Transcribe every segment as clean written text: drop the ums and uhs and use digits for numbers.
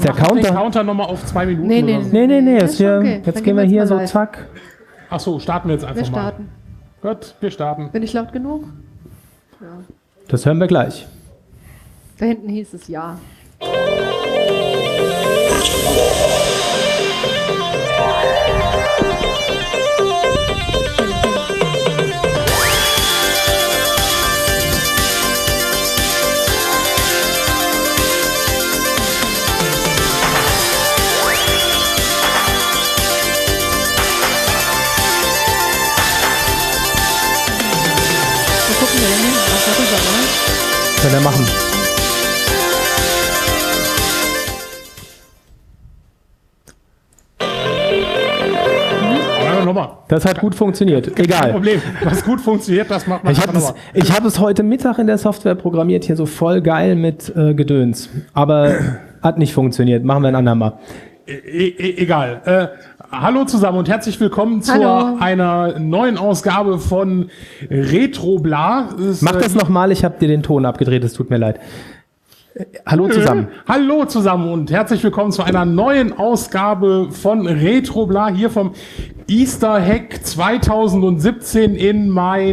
der Counter. Den Counter nochmal auf 2 Minuten. Nee. Jetzt gehen wir hier so zack. Achso, starten wir jetzt einfach Wir starten. mal. Gut, wir starten. Bin ich laut genug? Ja. Das hören wir gleich. Da hinten hieß es ja. Können wir machen. Nochmal. Das hat gut funktioniert. Kein Egal. Problem. Was gut funktioniert, das macht man Ich habe es heute Mittag in der Software programmiert, hier so voll geil mit Gedöns. Aber hat nicht funktioniert. Machen wir ein andermal. Egal. Hallo zusammen und herzlich willkommen zu einer neuen Ausgabe von Retrobla. Mach das nochmal, ich habe dir den Ton abgedreht, es tut mir leid. Hallo zusammen. Hallo zusammen und herzlich willkommen zu einer neuen Ausgabe von Retrobla hier vom Easter Hack 2017 in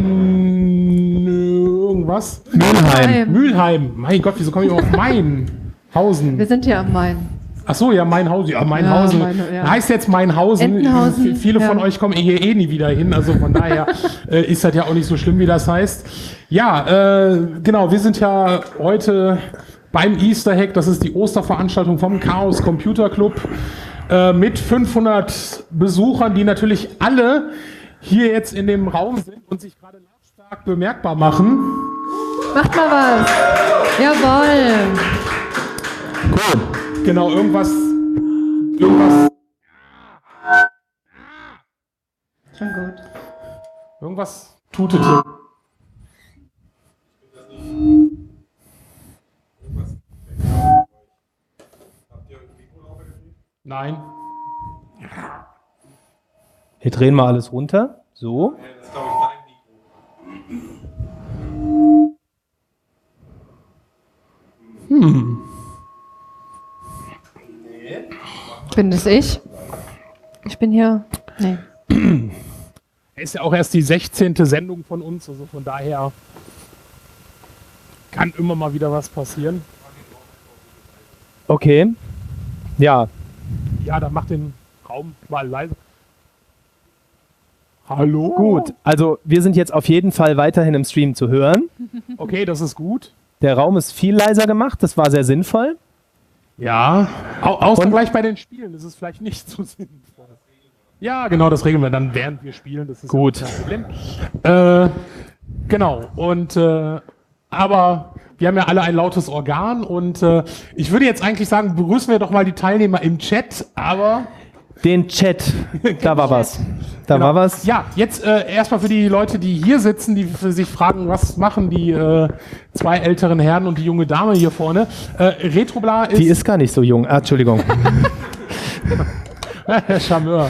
irgendwas? Mülheim. Mein Gott, wieso komme ich auf Mainhausen? Wir sind hier am Main. Ach so, ja, Mainhausen. Ja, Mainhausen. Heißt jetzt Mainhausen. Entenhausen. Viele von euch kommen hier nie wieder hin. Also von daher ist das ja auch nicht so schlimm, wie das heißt. Ja, genau. Wir sind ja heute beim Easter Hack. Das ist die Osterveranstaltung vom Chaos Computer Club mit 500 Besuchern, die natürlich alle hier jetzt in dem Raum sind und sich gerade lautstark bemerkbar machen. Macht mal was. Jawohl. Cool. Genau, irgendwas. Schon gut. Irgendwas tutet hier. Nein. Wir drehen mal alles runter. So. Das ist, glaube ich, dein Mikro. Bin das ich? Ich bin hier. Nee. Ist ja auch erst die 16. Sendung von uns, also von daher kann immer mal wieder was passieren. Okay. Ja. Ja, dann mach den Raum mal leise. Hallo? Gut, also wir sind jetzt auf jeden Fall weiterhin im Stream zu hören. Okay, das ist gut. Der Raum ist viel leiser gemacht, das war sehr sinnvoll. Ja, außer gleich bei den Spielen, das ist vielleicht nicht so sinnvoll. Ja, genau, das regeln wir dann, während wir spielen. Das ist gut. Ja kein Problem. Genau, und aber wir haben ja alle ein lautes Organ und ich würde jetzt eigentlich sagen, begrüßen wir doch mal die Teilnehmer im Chat, aber... Den Chat, da war was. Da war was. Ja, jetzt erstmal für die Leute, die hier sitzen, die sich fragen, was machen die zwei älteren Herren und die junge Dame hier vorne. Retrobla ist... Die ist gar nicht so jung. Ah, Entschuldigung. Charmeur.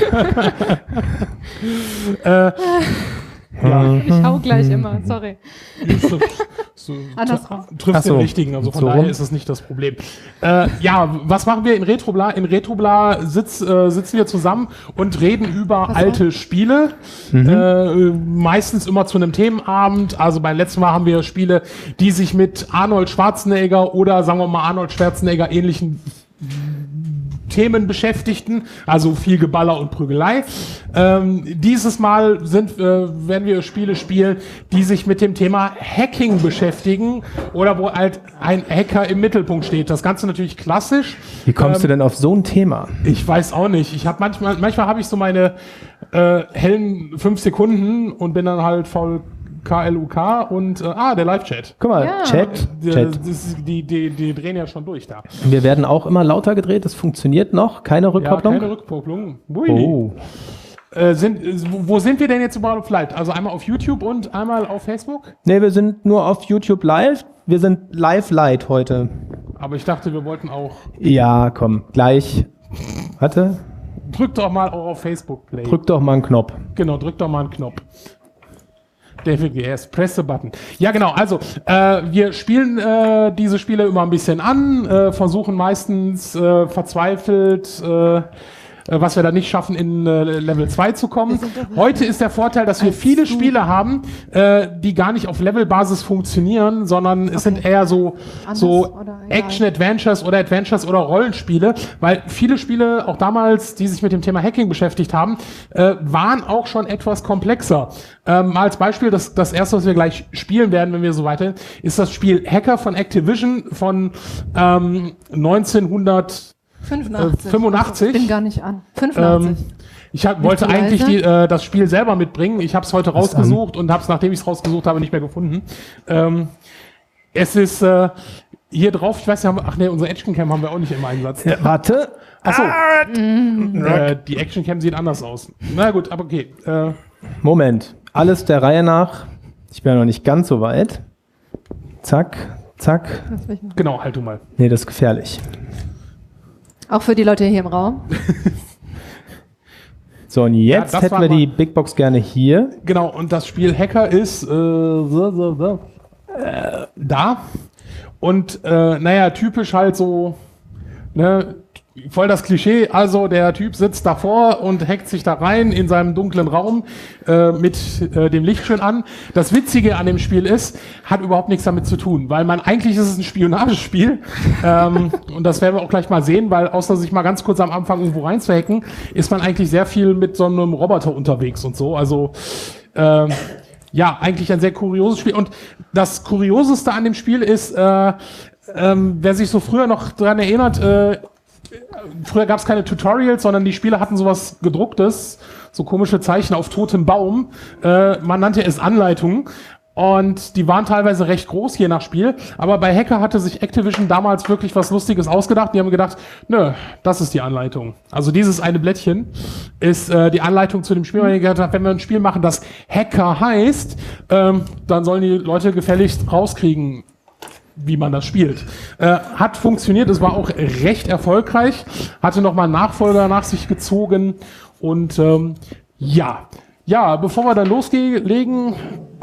Ich hau gleich immer, sorry. Andersrum. Trifft den richtigen, also von daher ist es nicht das Problem. Ja, was machen wir in Retrobla? In Retrobla sitzen wir zusammen und reden über alte Spiele. Meistens immer zu einem Themenabend. Also beim letzten Mal haben wir Spiele, die sich mit Arnold Schwarzenegger oder sagen wir mal Arnold Schwarzenegger ähnlichen Themen beschäftigten, also viel Geballer und Prügelei. Dieses Mal werden wir Spiele spielen, die sich mit dem Thema Hacking beschäftigen oder wo halt ein Hacker im Mittelpunkt steht. Das Ganze natürlich klassisch. Wie kommst du denn auf so ein Thema? Ich weiß auch nicht. Ich habe manchmal habe ich so meine hellen 5 Sekunden und bin dann halt voll KLUK und der Live-Chat. Guck mal, Ja. Chat. Die drehen ja schon durch da. Wir werden auch immer lauter gedreht, das funktioniert noch. Keine Rückkopplung? Ja, keine Rückkopplung. Oh. Wo sind wir denn jetzt überhaupt live? Also einmal auf YouTube und einmal auf Facebook? Ne, wir sind nur auf YouTube live. Wir sind live light heute. Aber ich dachte, wir wollten auch... Ja, komm, gleich. Warte. Drück doch mal auch auf Facebook Play. Drück doch mal einen Knopf. Genau, drück doch mal einen Knopf. David, yes, press the button. Ja, genau, also wir spielen diese Spiele immer ein bisschen an, versuchen meistens verzweifelt, was wir da nicht schaffen, in Level 2 zu kommen. Heute ist der Vorteil, dass wir viele Spiele haben, die gar nicht auf Levelbasis funktionieren, sondern es sind eher so Action-Adventures oder Adventures oder Rollenspiele, weil viele Spiele, auch damals, die sich mit dem Thema Hacking beschäftigt haben, waren auch schon etwas komplexer. Mal als Beispiel, das erste, was wir gleich spielen werden, wenn wir so weiter, ist das Spiel Hacker von Activision von 1985. Bin gar nicht an. 85. Ich wollte eigentlich das Spiel selber mitbringen. Ich habe es heute rausgesucht und habe es, nachdem ich es rausgesucht habe, nicht mehr gefunden. Es ist hier drauf, ich weiß ja, unsere Actioncam haben wir auch nicht im Einsatz. Ja, warte. Achso. Die Actioncam sieht anders aus. Na gut, aber okay. Moment. Alles der Reihe nach. Ich bin ja noch nicht ganz so weit. Zack, zack. Genau, halt du mal. Nee, das ist gefährlich. Auch für die Leute hier im Raum. So, und jetzt hätten wir die Big Box gerne hier. Genau, und das Spiel Hacker ist da. Und typisch halt so, ne, voll das Klischee, also der Typ sitzt davor und hackt sich da rein in seinem dunklen Raum mit dem Licht schön an. Das Witzige an dem Spiel ist, hat überhaupt nichts damit zu tun, weil eigentlich ist es ein Spionagespiel und das werden wir auch gleich mal sehen, weil außer sich mal ganz kurz am Anfang irgendwo reinzuhacken, ist man eigentlich sehr viel mit so einem Roboter unterwegs und so, also eigentlich ein sehr kurioses Spiel. Und das Kurioseste an dem Spiel ist, wer sich so früher noch dran erinnert, früher gab es keine Tutorials, sondern die Spieler hatten sowas gedrucktes, so komische Zeichen auf totem Baum. Man nannte es Anleitungen. Und die waren teilweise recht groß, je nach Spiel. Aber bei Hacker hatte sich Activision damals wirklich was Lustiges ausgedacht. Die haben gedacht, nö, das ist die Anleitung. Also dieses eine Blättchen ist die Anleitung zu dem Spiel. Weil die gedacht haben, wenn wir ein Spiel machen, das Hacker heißt, dann sollen die Leute gefälligst rauskriegen, wie man das spielt. Hat funktioniert, es war auch recht erfolgreich, hatte nochmal einen Nachfolger nach sich gezogen und bevor wir dann loslegen,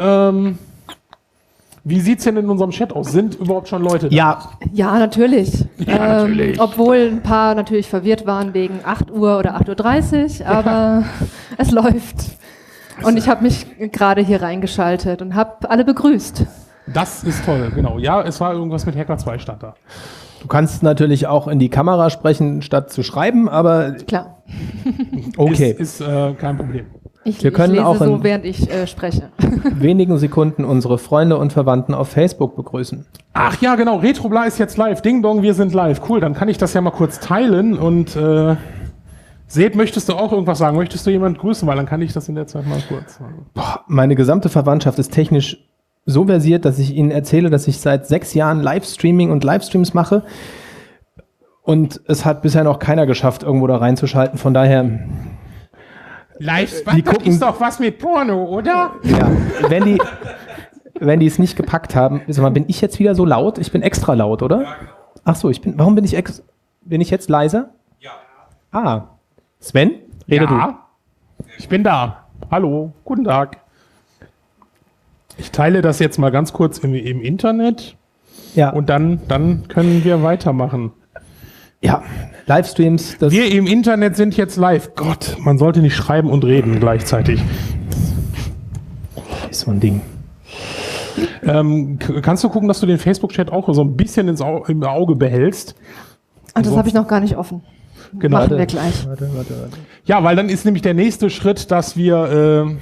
wie sieht's denn in unserem Chat aus? Sind überhaupt schon Leute da? Ja, natürlich. Ja, natürlich. Obwohl ein paar natürlich verwirrt waren wegen 8 Uhr oder 8:30 Uhr, aber es läuft. Und ich habe mich gerade hier reingeschaltet und habe alle begrüßt. Das ist toll, genau. Ja, es war irgendwas mit Hacker 2 stand da. Du kannst natürlich auch in die Kamera sprechen, statt zu schreiben, aber... Klar. Okay. Ist kein Problem. Ich lese auch so, während ich spreche. Wenigen Sekunden unsere Freunde und Verwandten auf Facebook begrüßen. Ach ja, genau. Retrobla ist jetzt live. Ding Dong, wir sind live. Cool, dann kann ich das ja mal kurz teilen und... Seb, möchtest du auch irgendwas sagen? Möchtest du jemanden grüßen? Weil dann kann ich das in der Zeit mal kurz sagen. Meine gesamte Verwandtschaft ist technisch so versiert, dass ich ihnen erzähle, dass ich seit 6 Jahren Livestreaming und Livestreams mache. Und es hat bisher noch keiner geschafft, irgendwo da reinzuschalten. Von daher... Livestream ist doch was mit Porno, oder? Ja, wenn die es nicht gepackt haben... Sag mal, bin ich jetzt wieder so laut? Ich bin extra laut, oder? Ach so, warum bin ich jetzt leiser? Ja. Ah, Sven, rede du. Ich bin da. Hallo, guten Tag. Ich teile das jetzt mal ganz kurz im Internet. Ja. Und dann können wir weitermachen. Ja, Livestreams. Wir im Internet sind jetzt live. Gott, man sollte nicht schreiben und reden gleichzeitig. Ist so ein Ding. Kannst du gucken, dass du den Facebook-Chat auch so ein bisschen im Auge behältst? Ach, das habe ich noch gar nicht offen. Genau. Machen wir gleich. Warte. Ja, weil dann ist nämlich der nächste Schritt, dass wir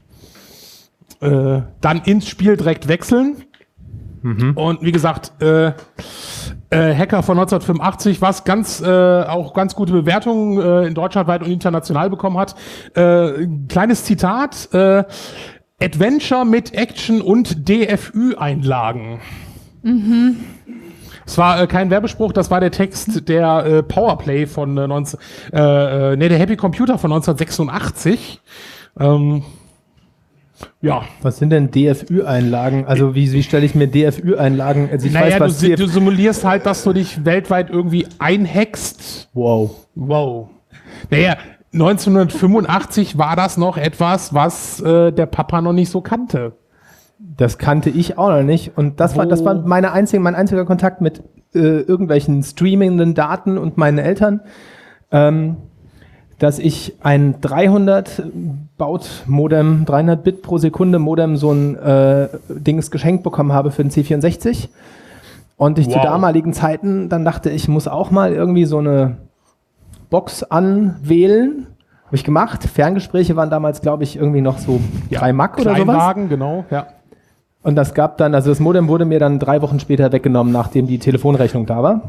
dann ins Spiel direkt wechseln. Und wie gesagt, Hacker von 1985, was auch ganz gute Bewertungen in Deutschland weit und international bekommen hat. Kleines Zitat, Adventure mit Action und DFÜ-Einlagen. Es war kein Werbespruch, das war der Text der Powerplay von der Happy Computer von 1986. Ja. Was sind denn DFÜ-Einlagen? Also wie stelle ich mir DFÜ-Einlagen? Also du simulierst halt, dass du dich weltweit irgendwie einhackst. Wow. Naja, 1985 war das noch etwas, was der Papa noch nicht so kannte. Das kannte ich auch noch nicht. Und das war mein einziger Kontakt mit irgendwelchen streamenden Daten und meinen Eltern, dass ich ein 300 Baut-Modem, 300 Bit pro Sekunde Modem, so ein Dings geschenkt bekommen habe für den C64. Und ich zu damaligen Zeiten dann dachte, ich muss auch mal irgendwie so eine Box anwählen. Habe ich gemacht. Ferngespräche waren damals, glaube ich, irgendwie noch so 3 Mark oder sowas. Kleinwagen, genau, ja. Und das gab dann, also das Modem wurde mir dann 3 Wochen später weggenommen, nachdem die Telefonrechnung da war.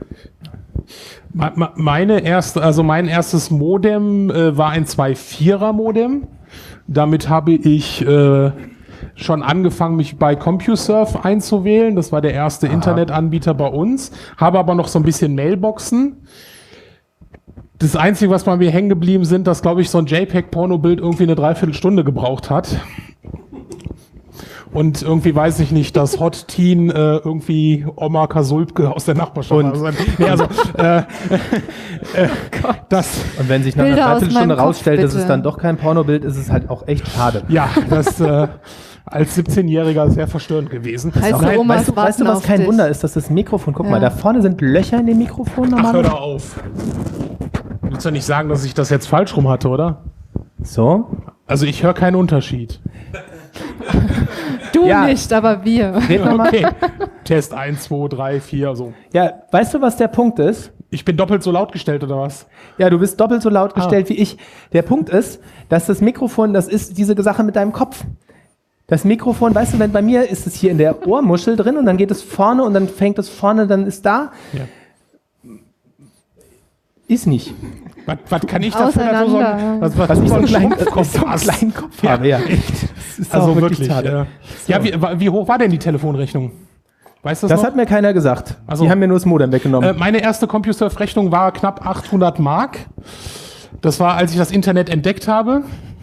Mein erstes Modem war ein 2.4er Modem. Damit habe ich schon angefangen, mich bei CompuServe einzuwählen. Das war der erste Internetanbieter bei uns. Habe aber noch so ein bisschen Mailboxen. Das Einzige, was bei mir hängen geblieben sind, dass, glaube ich, so ein JPEG-Pornobild irgendwie eine Dreiviertelstunde gebraucht hat. Und irgendwie weiß ich nicht, dass Hot Teen irgendwie Oma Kasulpke aus der Nachbarschaft das. Und wenn sich nach einer Dreiviertelstunde rausstellt, dass es dann doch kein Pornobild ist, ist es halt auch echt schade. Ja, das als 17-Jähriger sehr verstörend gewesen. Weißt du, was kein Wunder ist, dass das Mikrofon, guck mal, da vorne sind Löcher in dem Mikrofon normalerweise. Ach, hör da auf. Du willst ja nicht sagen, dass ich das jetzt falsch rum hatte, oder? So? Also ich höre keinen Unterschied. Du nicht, aber wir. Okay. Test 1, 2, 3, 4, so. Ja, weißt du, was der Punkt ist? Ich bin doppelt so laut gestellt, oder was? Ja, du bist doppelt so laut gestellt wie ich. Der Punkt ist, dass das Mikrofon, das ist diese Sache mit deinem Kopf. Das Mikrofon, weißt du, wenn bei mir ist es hier in der Ohrmuschel drin und dann geht es vorne und dann fängt es vorne, dann ist da. Ja. Ist nicht. Was kann ich dafür? Was ich so einen kleinen Kopf habe, ja. Echt. Also wirklich. Ja, wie hoch war denn die Telefonrechnung? Weißt du das noch? Hat mir keiner gesagt. Also, die haben mir nur das Modem weggenommen. Meine erste CompuServe-Rechnung war knapp 800 Mark. Das war, als ich das Internet entdeckt habe.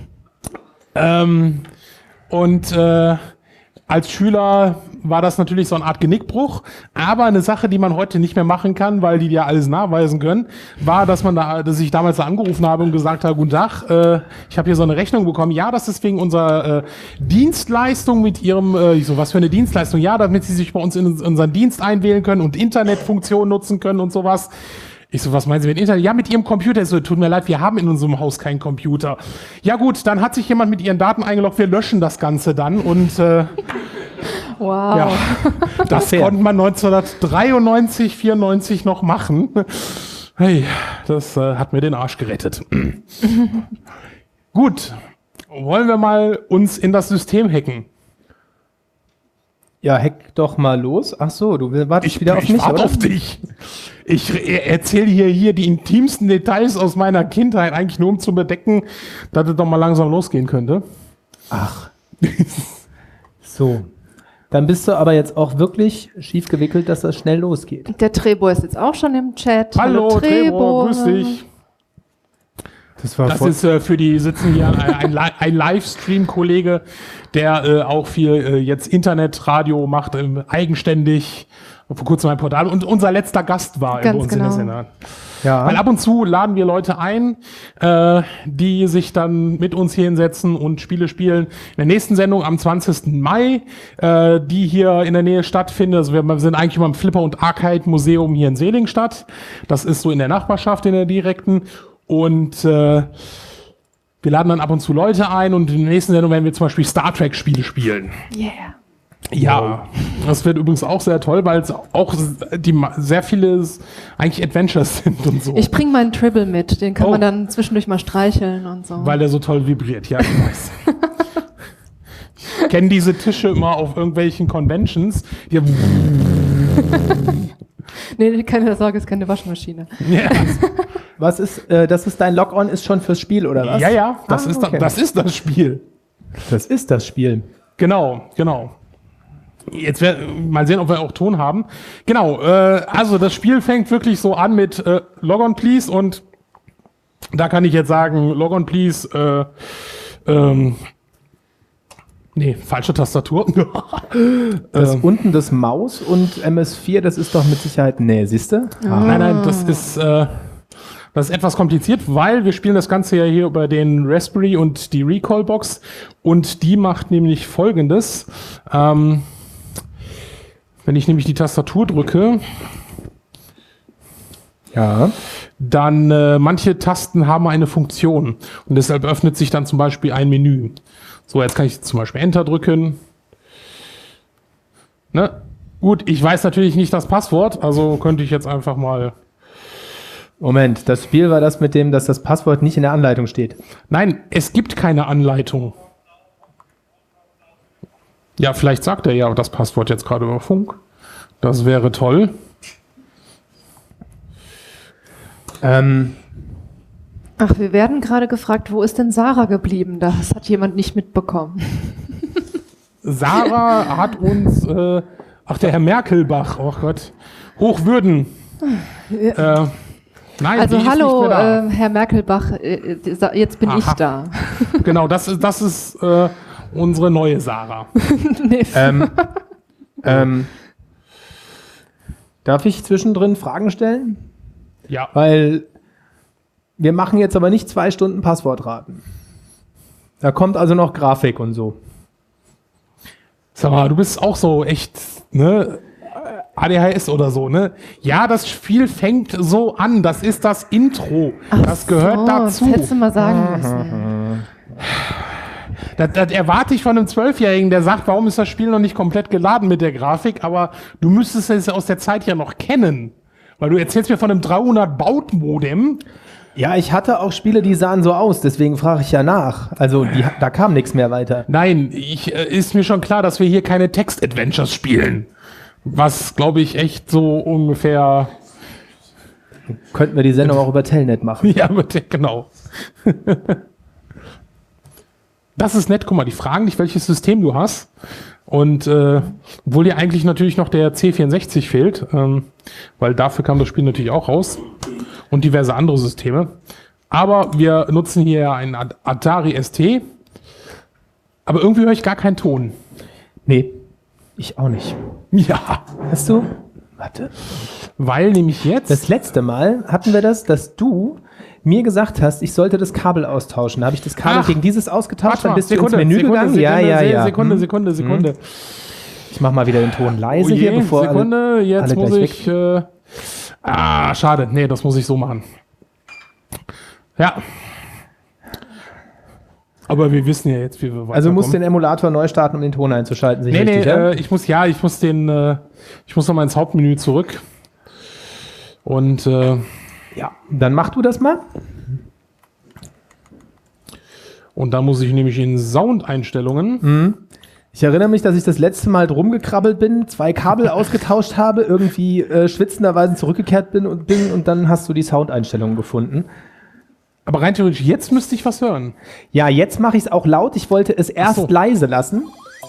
Als Schüler war das natürlich so eine Art Genickbruch, aber eine Sache, die man heute nicht mehr machen kann, weil die ja alles nachweisen können, war, dass ich damals da angerufen habe und gesagt habe, guten Tag, ich habe hier so eine Rechnung bekommen, ja, das ist wegen unserer Dienstleistung mit Ihrem, ich so, was für eine Dienstleistung? Ja, damit Sie sich bei uns in unseren Dienst einwählen können und Internetfunktionen nutzen können und sowas. Ich so, was meinen Sie mit Internet? Ja, mit Ihrem Computer. Ich so, tut mir leid, wir haben in unserem Haus keinen Computer. Ja gut, dann hat sich jemand mit Ihren Daten eingeloggt, wir löschen das Ganze dann und wow. Ja, das konnte man 1993, 94 noch machen. Hey, das hat mir den Arsch gerettet. Gut, wollen wir mal uns in das System hacken? Ja, hack doch mal los. Ach so, du wartest wieder auf mich, oder? Ich warte auf dich. Ich erzähle hier die intimsten Details aus meiner Kindheit, eigentlich nur um zu bedecken, dass es doch mal langsam losgehen könnte. Ach. So. Dann bist du aber jetzt auch wirklich schief gewickelt, dass das schnell losgeht. Der Trebo ist jetzt auch schon im Chat. Hallo Trebo, grüß dich. Das ist für die sitzen hier ein Livestream-Kollege, der auch viel jetzt Internetradio macht, eigenständig, vor kurzem ein Portal und unser letzter Gast war bei uns in der Sendung. Ja. Weil ab und zu laden wir Leute ein, die sich dann mit uns hier hinsetzen und Spiele spielen. In der nächsten Sendung am 20. Mai, die hier in der Nähe stattfindet. Also wir sind eigentlich immer im Flipper- und Arcade-Museum hier in Seligenstadt. Das ist so in der Nachbarschaft, in der direkten. Und wir laden dann ab und zu Leute ein und in der nächsten Sendung werden wir zum Beispiel Star Trek-Spiele spielen. Yeah. Ja, das wird übrigens auch sehr toll, weil es auch sehr viele eigentlich Adventures sind und so. Ich bringe meinen Tribble mit, den kann man dann zwischendurch mal streicheln und so. Weil der so toll vibriert, ja, ich weiß. Ich kenne diese Tische immer auf irgendwelchen Conventions. Nee, keine Sorge, ist keine Waschmaschine. Ja. Was ist, das ist dein Log-On ist schon fürs Spiel, oder was? Ja, das ist das Spiel. Das ist das Spiel. Genau. Jetzt mal sehen, ob wir auch Ton haben. Genau, also das Spiel fängt wirklich so an mit Log-On Please und da kann ich jetzt sagen, Log-On Please, nee, falsche Tastatur. Das unten das Maus und MS4, das ist doch mit Sicherheit, nee, siehst du? Nein, das ist Das ist etwas kompliziert, weil wir spielen das Ganze ja hier über den Raspberry und die Recall-Box und die macht nämlich Folgendes. Wenn ich nämlich die Tastatur drücke, Ja. dann manche Tasten haben eine Funktion und deshalb öffnet sich dann zum Beispiel ein Menü. So, jetzt kann ich zum Beispiel Enter drücken. Ne? Gut, ich weiß natürlich nicht das Passwort, also könnte ich jetzt einfach mal... Moment, das Spiel war das mit dem, dass das Passwort nicht in der Anleitung steht. Nein, es gibt keine Anleitung. Ja, vielleicht sagt er ja das Passwort jetzt gerade über Funk. Das wäre toll. Ach, wir werden gerade gefragt, wo ist denn Sarah geblieben? Das hat jemand nicht mitbekommen. Sarah hat uns, der Herr Merkelbach, oh Gott, Hochwürden. Nein, Also die ist hallo, nicht mehr da. Herr Merkelbach, jetzt bin ich da. Genau, das ist unsere neue Sarah. Nee. Darf ich zwischendrin Fragen stellen? Ja. Weil wir machen jetzt aber nicht 2 Stunden Passwortraten. Da kommt also noch Grafik und so. Sag mal, du bist auch so echt, ne? ADHS oder so, ne? Ja, das Spiel fängt so an. Das ist das Intro. Das gehört dazu. Das hättest du mal sagen müssen. Das erwarte ich von einem 12-Jährigen, der sagt, warum ist das Spiel noch nicht komplett geladen mit der Grafik? Aber du müsstest es aus der Zeit ja noch kennen. Weil du erzählst mir von einem 300-Baut-Modem. Ja, ich hatte auch Spiele, die sahen so aus, deswegen frage ich ja nach. Also da kam nichts mehr weiter. Nein, ist mir schon klar, dass wir hier keine Text-Adventures spielen. Was, glaube ich, echt so ungefähr... Könnten wir die Sendung auch über Telnet machen. Ja, genau. Das ist nett, guck mal, die fragen dich, welches System du hast. Und obwohl dir eigentlich natürlich noch der C64 fehlt, weil dafür kam das Spiel natürlich auch raus. Und diverse andere Systeme. Aber wir nutzen hier einen Atari ST. Aber irgendwie höre ich gar keinen Ton. Nee, ich auch nicht. Ja. Hast du? Warte. Weil nämlich jetzt... Das letzte Mal hatten wir das, dass du mir gesagt hast, ich sollte das Kabel austauschen. Da habe ich das Kabel gegen dieses ausgetauscht, dann bist du ins Menü gegangen. Sekunde. Ich mache mal wieder den Ton leise hier, bevor Sekunde, jetzt alle muss gleich ich... schade. Nee, das muss ich so machen. Ja. Aber wir wissen ja jetzt, wie wir weiterkommen. Also du musst den Emulator neu starten, um den Ton einzuschalten. Ich muss noch mal ins Hauptmenü zurück. Und ja, dann mach du das mal. Und dann muss ich nämlich in Soundeinstellungen. Ich erinnere mich, dass ich das letzte Mal drum gekrabbelt bin, 2 Kabel ausgetauscht habe, irgendwie schwitzenderweise zurückgekehrt bin und dann hast du die Soundeinstellungen gefunden. Aber rein theoretisch, jetzt müsste ich was hören. Ja, jetzt mache ich es auch laut. Ich wollte es erst leise lassen.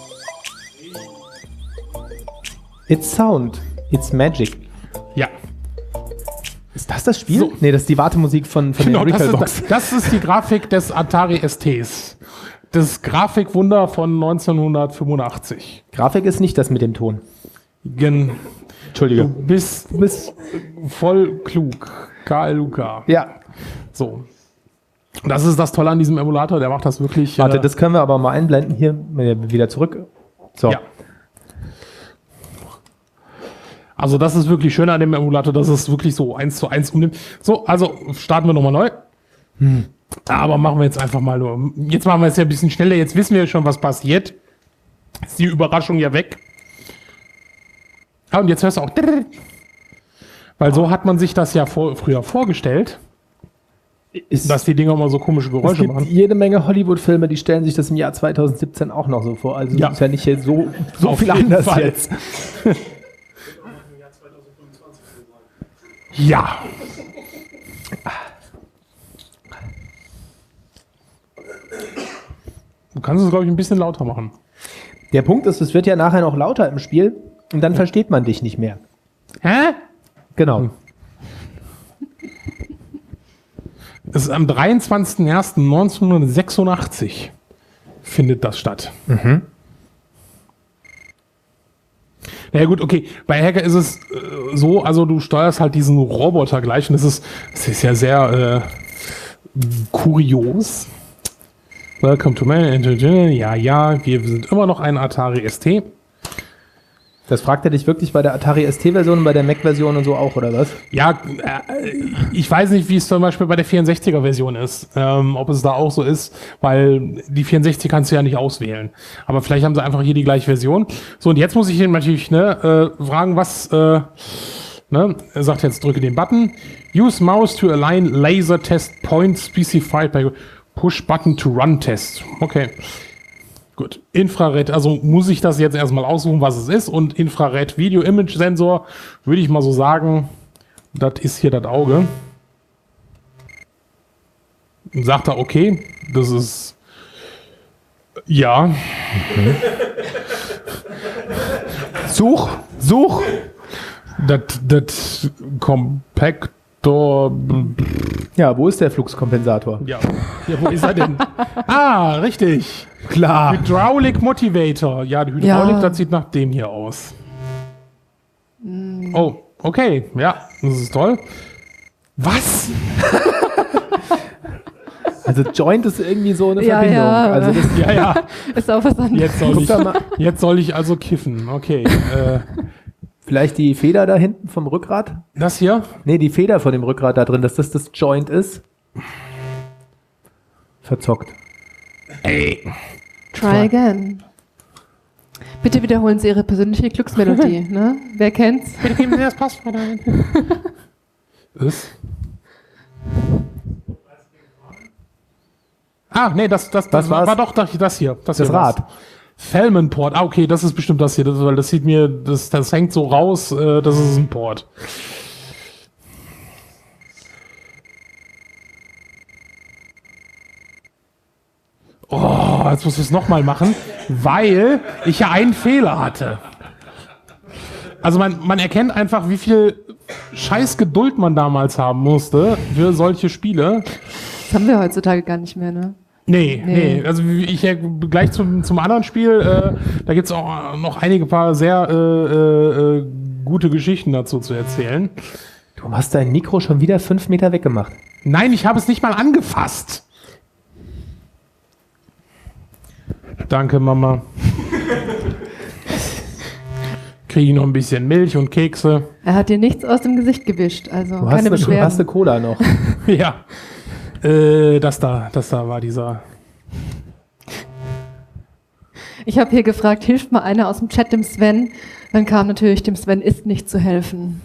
It's Sound. It's Magic. Ja. Ist das Spiel? So. Nee, das ist die Wartemusik von Genau, der Recalbox. das ist die Grafik des Atari STs. Das Grafikwunder von 1985. Grafik ist nicht das mit dem Ton. Entschuldige. Du bist voll klug. KLUK. Ja. So. Das ist das Tolle an diesem Emulator, der macht das wirklich... Warte, das können wir aber mal einblenden. Hier, wieder zurück. So. Ja. Also das ist wirklich schön an dem Emulator, dass es wirklich so 1:1 umnimmt. So, also starten wir nochmal neu. Aber machen wir jetzt einfach mal nur. Jetzt machen wir es ja ein bisschen schneller. Jetzt wissen wir schon, was passiert. Ist die Überraschung ja weg. Ja, und jetzt hörst du auch... Weil so hat man sich das ja früher vorgestellt. Dass die Dinger immer so komische Geräusche machen. Es gibt jede Menge Hollywood-Filme, die stellen sich das im Jahr 2017 auch noch so vor. Also ist ja nicht hier so viel anders Fall. Jetzt. Ja. Du kannst es, glaube ich, ein bisschen lauter machen. Der Punkt ist, es wird ja nachher noch lauter im Spiel und dann versteht man dich nicht mehr. Hä? Genau. Es ist am 23.01.1986 findet das statt. Ja gut, okay. Bei Hacker ist es so, also du steuerst halt diesen Roboter gleich und das ist ja sehr kurios. Welcome to my ja, wir sind immer noch ein Atari ST. Das fragt er dich wirklich bei der Atari ST-Version und bei der Mac-Version und so auch, oder was? Ja, ich weiß nicht, wie es zum Beispiel bei der 64er-Version ist, ob es da auch so ist, weil die 64 kannst du ja nicht auswählen. Aber vielleicht haben sie einfach hier die gleiche Version. So, und jetzt muss ich ihn natürlich fragen, was, er sagt jetzt, drücke den Button. Use mouse to align laser test point specified by push button to run test. Okay. Gut, Infrared, also muss ich das jetzt erstmal aussuchen, was es ist. Und Infrared-Video-Image-Sensor, würde ich mal so sagen, das ist hier das Auge. Und sagt er, okay, das ist, ja. Okay. Such! Das Kompaktor. Ja, wo ist der Fluxkompensator? Ja, wo ist er denn? Ah, richtig. Klar. Hydraulic Motivator. Ja, die Hydraulik, das sieht nach dem hier aus. Oh, okay. Ja, das ist toll. Was? Also Joint ist irgendwie so eine Verbindung. Ja. Also das, Ja. Ist auch was anderes. Jetzt soll ich also kiffen. Okay. vielleicht die Feder da hinten vom Rückgrat? Das hier? Nee, die Feder von dem Rückgrat da drin, dass das Joint ist. Verzockt. Ey. Try again. Bitte wiederholen Sie Ihre persönliche Glücksmelodie. Ne? Wer kennt's? Bitte geben Sie das Passwort ein. Ist? Ah, nee, das war doch das hier. Das Rad. Fellman Port. Ah, okay, das ist bestimmt das hier, weil das sieht mir, das hängt so raus, das ist ein Port. Oh, jetzt muss ich es nochmal machen, weil ich ja einen Fehler hatte. Also man erkennt einfach, wie viel scheiß Geduld man damals haben musste für solche Spiele. Das haben wir heutzutage gar nicht mehr, ne? Nee. Also ich gleich zum anderen Spiel, da gibt es auch noch einige paar sehr gute Geschichten dazu zu erzählen. Du hast dein Mikro schon wieder 5 Meter weggemacht. Nein, ich habe es nicht mal angefasst. Danke, Mama. Kriege ich noch ein bisschen Milch und Kekse. Er hat dir nichts aus dem Gesicht gewischt, also Du keine hast Beschwerden. eine Cola noch. Ja. Das da war dieser. Ich habe hier gefragt, hilft mal einer aus dem Chat dem Sven? Dann kam natürlich, dem Sven ist nicht zu helfen.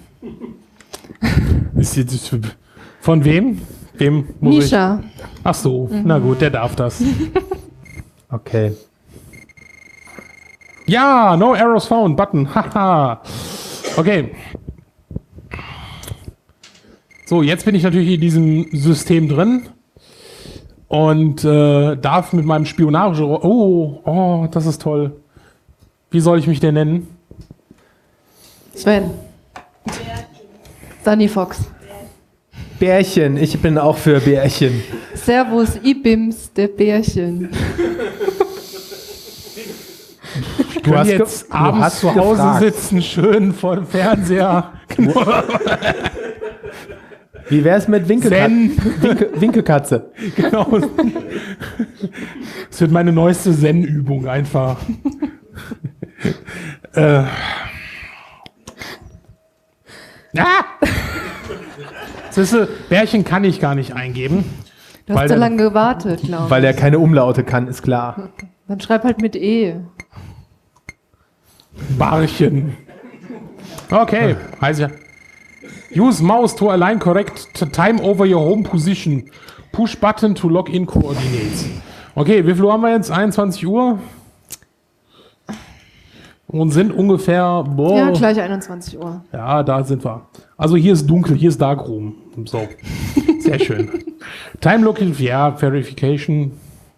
Von wem? Wem muss Misha. ich? Ach so, na gut, der darf das. Okay. Ja, no arrows found, Button. Haha. Okay. So, jetzt bin ich natürlich in diesem System drin und darf mit meinem Spionage... Oh, das ist toll. Wie soll ich mich denn nennen? Sven. Sunny Fox. Bärchen, ich bin auch für Bärchen. Servus, Ibims, der Bärchen. Du hast jetzt abends zu Hause sitzen, schön vor dem Fernseher. Wie wär's mit Winkekatze? Genau. Das wird meine neueste Zen-Übung einfach. Siehste, Bärchen kann ich gar nicht eingeben. Du hast so lange gewartet, glaube ich. Weil er keine Umlaute kann, ist klar. Dann schreib halt mit E. Barchen. Okay, heißt ja. Use mouse to align correct time over your home position. Push button to log in coordinates. Okay, wie viel Uhr haben wir jetzt? 21 Uhr. Und sind ungefähr... Ja, gleich 21 Uhr. Ja, da sind wir. Also hier ist dunkel, hier ist Darkroom. So, sehr schön. Time looking, ja, Verification.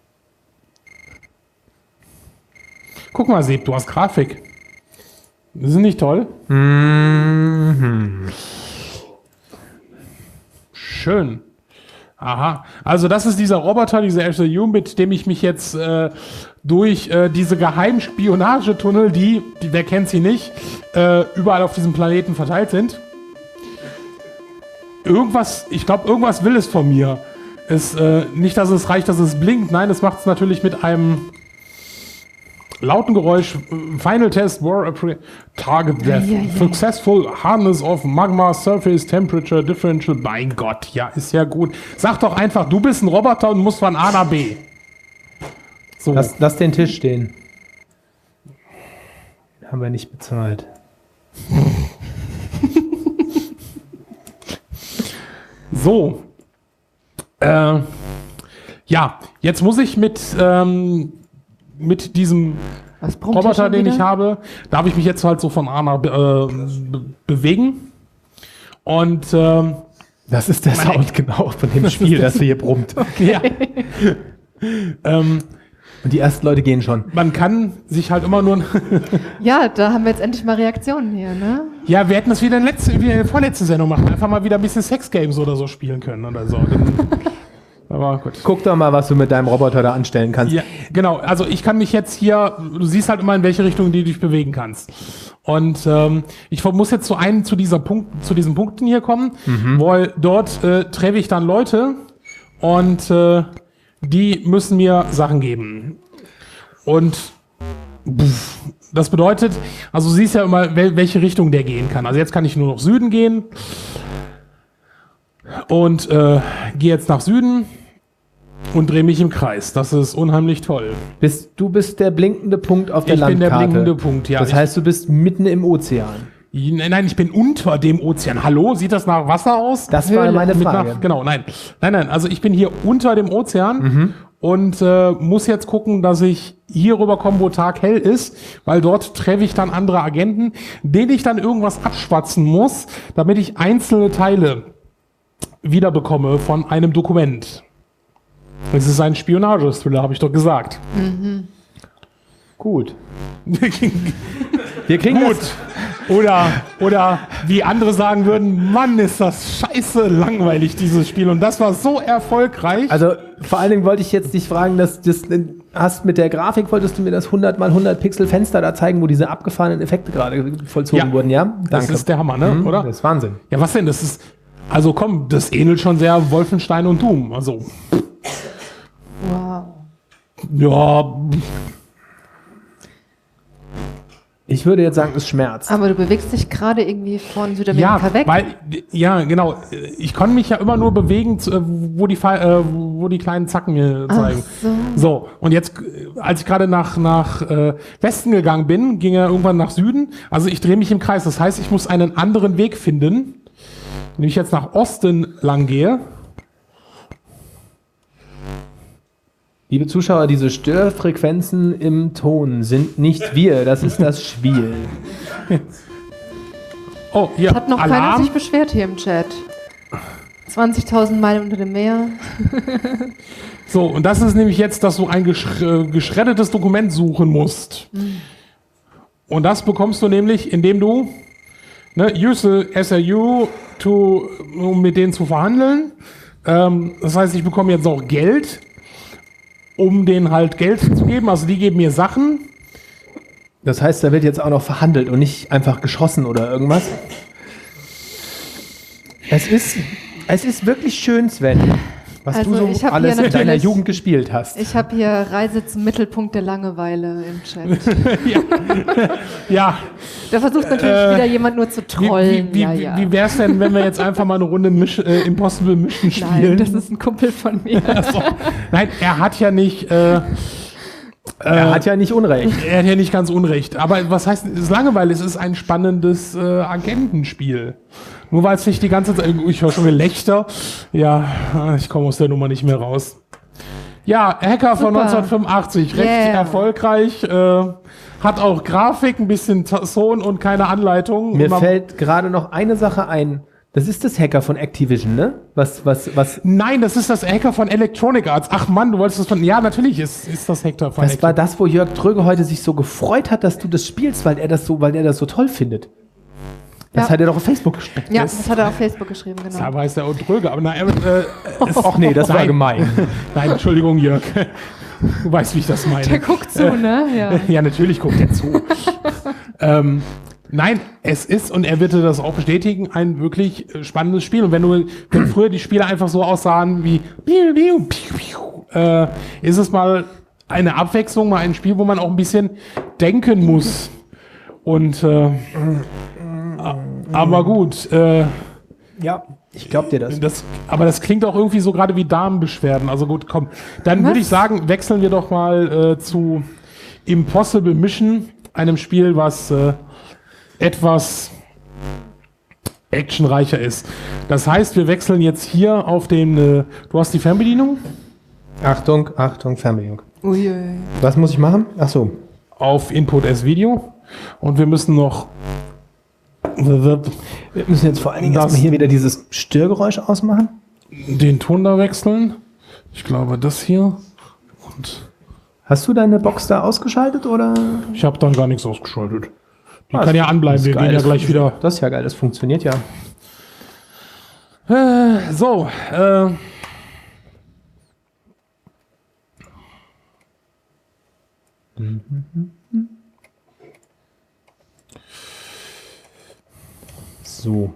Guck mal, Seb, du hast Grafik. Das ist nicht toll. Mhm. Schön. Aha, also das ist dieser Roboter, dieser SLU, mit dem ich mich jetzt durch diese Geheimspionagetunnel, die, wer kennt sie nicht, überall auf diesem Planeten verteilt sind. Ich glaube, irgendwas will es von mir. Nicht, dass es reicht, dass es blinkt, nein, es macht es natürlich mit einem lauten Geräusch. Final Test war Target Death. Successful Harness of Magma Surface Temperature Differential. Mein Gott, ja, ist ja gut. Sag doch einfach, du bist ein Roboter und musst von A nach B. So. Lass den Tisch stehen. Haben wir nicht bezahlt. So. Ja, jetzt muss ich mit diesem Roboter, den ich habe, darf ich mich jetzt halt so von A nach B bewegen. Und das ist der Sound genau von dem Spiel, das hier brummt. Ja. Und die ersten Leute gehen schon. Man kann sich halt immer nur... Ja, da haben wir jetzt endlich mal Reaktionen hier, ne? Ja, wir hätten das wieder in der vorletzten Sendung machen. Einfach mal wieder ein bisschen Sex-Games oder so spielen können oder so. Aber gut. Guck doch mal, was du mit deinem Roboter da anstellen kannst. Ja, genau. Also ich kann mich jetzt hier... Du siehst halt immer, in welche Richtung du dich bewegen kannst. Und ich muss jetzt zu diesen Punkten hier kommen, weil dort treffe ich dann Leute und... die müssen mir Sachen geben. Und das bedeutet, also du siehst ja immer, welche Richtung der gehen kann. Also jetzt kann ich nur nach Süden gehen und gehe jetzt nach Süden und drehe mich im Kreis. Das ist unheimlich toll. Du bist der blinkende Punkt auf der Landkarte. Ich bin der blinkende Punkt, ja. Das heißt, du bist mitten im Ozean. Nein, ich bin unter dem Ozean. Hallo, sieht das nach Wasser aus? Das war meine Frage. Genau, nein. Also ich bin hier unter dem Ozean und muss jetzt gucken, dass ich hier rüberkomme, wo Tag hell ist, weil dort treffe ich dann andere Agenten, denen ich dann irgendwas abschwatzen muss, damit ich einzelne Teile wiederbekomme von einem Dokument. Es ist ein Spionage-Thriller, habe ich doch gesagt. Gut. Wir kriegen gut. Oder wie andere sagen würden, Mann, ist das scheiße langweilig, dieses Spiel. Und das war so erfolgreich. Also vor allen Dingen wollte ich jetzt dich fragen, mit der Grafik wolltest du mir das 100 x 100 Pixel Fenster da zeigen, wo diese abgefahrenen Effekte gerade vollzogen wurden, ja? Danke. Das ist der Hammer, ne? Oder? Das ist Wahnsinn. Ja, was denn? Also komm, das ähnelt schon sehr Wolfenstein und Doom. Also. Wow. Ja. Ich würde jetzt sagen, es schmerzt. Aber du bewegst dich gerade irgendwie von Südamerika weg. Ja, genau. Ich konnte mich ja immer nur bewegen, wo die kleinen Zacken mir zeigen. So, und jetzt, als ich gerade nach Westen gegangen bin, ging er irgendwann nach Süden. Also ich drehe mich im Kreis. Das heißt, ich muss einen anderen Weg finden, wenn ich jetzt nach Osten lang gehe. Liebe Zuschauer, diese Störfrequenzen im Ton sind nicht wir, das ist das Spiel. Oh, hier, hat noch keiner sich beschwert hier im Chat. 20.000 Meilen unter dem Meer. So, und das ist nämlich jetzt, dass du ein geschreddetes Dokument suchen musst. Und das bekommst du nämlich, indem du use SRU, um mit denen zu verhandeln. Das heißt, ich bekomme jetzt auch Geld, um denen halt Geld zu geben. Also die geben mir Sachen. Das heißt, da wird jetzt auch noch verhandelt und nicht einfach geschossen oder irgendwas. Es ist wirklich schön, Sven, was du so alles in deiner Jugend gespielt hast. Ich habe hier Reise zum Mittelpunkt der Langeweile im Chat. Ja. Da versucht natürlich wieder jemand nur zu trollen. Wie wär's denn, wenn wir jetzt einfach mal eine Runde Impossible Mission spielen? Nein, das ist ein Kumpel von mir. Also, nein, er hat ja nicht... er hat ja nicht Unrecht. Er hat ja nicht ganz Unrecht. Aber was heißt, es ist Langeweile? Es ist ein spannendes Agentenspiel. Nur weil es nicht die ganze Zeit... Ich höre schon Gelächter. Ja, ich komme aus der Nummer nicht mehr raus. Ja, Hacker von 1985. Recht erfolgreich. Hat auch Grafik, ein bisschen Ton und keine Anleitung. Mir fällt gerade noch eine Sache ein. Das ist das Hacker von Activision, ne? Was? Nein, das ist das Hacker von Electronic Arts. Ach Mann, du wolltest das von... Ja, natürlich ist das Hacker von Activision. Das war das, wo Jörg Tröge heute sich so gefreut hat, dass du das spielst, weil er das so toll findet. Das hat er doch auf Facebook geschrieben. Ja, das hat er auf Facebook geschrieben, genau. Da heißt er auch Dröge, aber nein, Och nee, das war gemein. Nein, Entschuldigung, Jörg. Du weißt, wie ich das meine. Der guckt zu, ne? Ja. Ja, natürlich guckt er zu. Nein, es ist, und er wird das auch bestätigen, ein wirklich spannendes Spiel. Und wenn früher die Spiele einfach so aussahen wie ist es mal eine Abwechslung, mal ein Spiel, wo man auch ein bisschen denken muss. Und aber gut. Ja, ich glaub dir das. Aber das klingt auch irgendwie so gerade wie Darmbeschwerden. Also gut, komm. Dann würde ich sagen, wechseln wir doch mal zu Impossible Mission, einem Spiel, was etwas actionreicher ist. Das heißt, wir wechseln jetzt hier auf den... du hast die Fernbedienung? Achtung, Fernbedienung. Uiui. Was muss ich machen? Ach so. Auf Input as Video. Und wir müssen noch... Wir müssen jetzt vor allen Dingen erstmal hier wieder dieses Störgeräusch ausmachen. Den Ton da wechseln. Ich glaube, das hier. Und hast du deine Box da ausgeschaltet, oder? Ich habe dann gar nichts ausgeschaltet. Die kann ja anbleiben, wir gehen ja gleich wieder. Das ist ja geil, das funktioniert ja. So.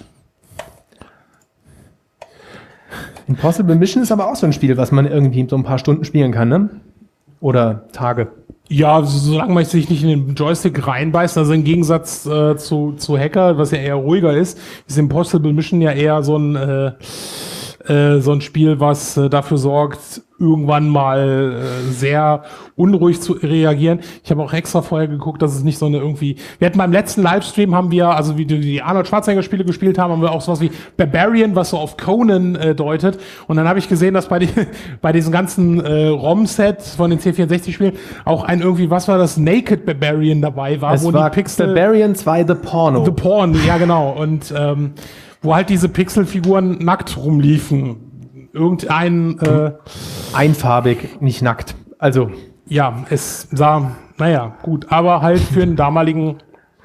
Impossible Mission ist aber auch so ein Spiel, was man irgendwie so ein paar Stunden spielen kann, ne? Oder Tage. Ja, solange man sich nicht in den Joystick reinbeißt, also im Gegensatz zu Hacker, was ja eher ruhiger ist Impossible Mission ja eher so ein Spiel, was dafür sorgt, irgendwann mal sehr unruhig zu reagieren. Ich habe auch extra vorher geguckt, dass es nicht so eine irgendwie... Wir hatten beim letzten Livestream, haben wir, also wie die Arnold Schwarzenegger-Spiele gespielt haben wir auch sowas wie Barbarian, was so auf Conan deutet. Und dann habe ich gesehen, dass bei diesen ganzen ROM-Sets von den C64-Spielen auch ein irgendwie, was war das, Naked Barbarian dabei war. Es war die Pixel Barbarian 2 The Porno. The Porn, ja genau. Und wo halt diese Pixelfiguren nackt rumliefen. Irgendein... einfarbig, nicht nackt. Also... Ja, es sah, naja, gut, aber halt für einen damaligen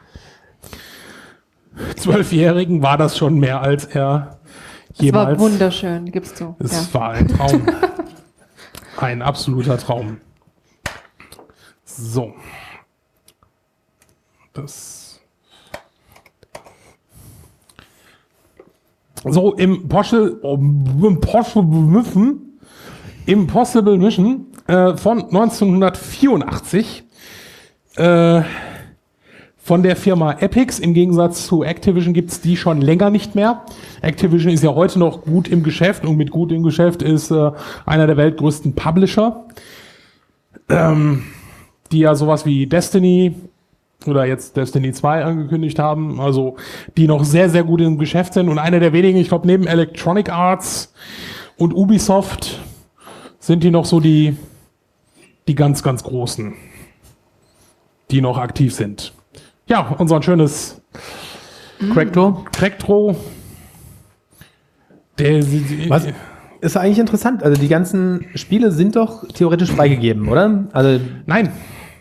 12-Jährigen war das schon mehr, als er jemals... Es war wunderschön, gibst du. Es war ein Traum. Ein absoluter Traum. So. So, Impossible Mission von 1984 von der Firma Epix. Im Gegensatz zu Activision gibt es die schon länger nicht mehr. Activision ist ja heute noch gut im Geschäft und mit gut im Geschäft ist einer der weltgrößten Publisher, die ja sowas wie Destiny oder jetzt Destiny 2 angekündigt haben, also die noch sehr, sehr gut im Geschäft sind und einer der wenigen, ich glaube neben Electronic Arts und Ubisoft sind die noch so die ganz, ganz Großen, die noch aktiv sind. Ja, unser schönes Cracktro. Was ist eigentlich interessant. Also die ganzen Spiele sind doch theoretisch freigegeben, oder? Also Nein.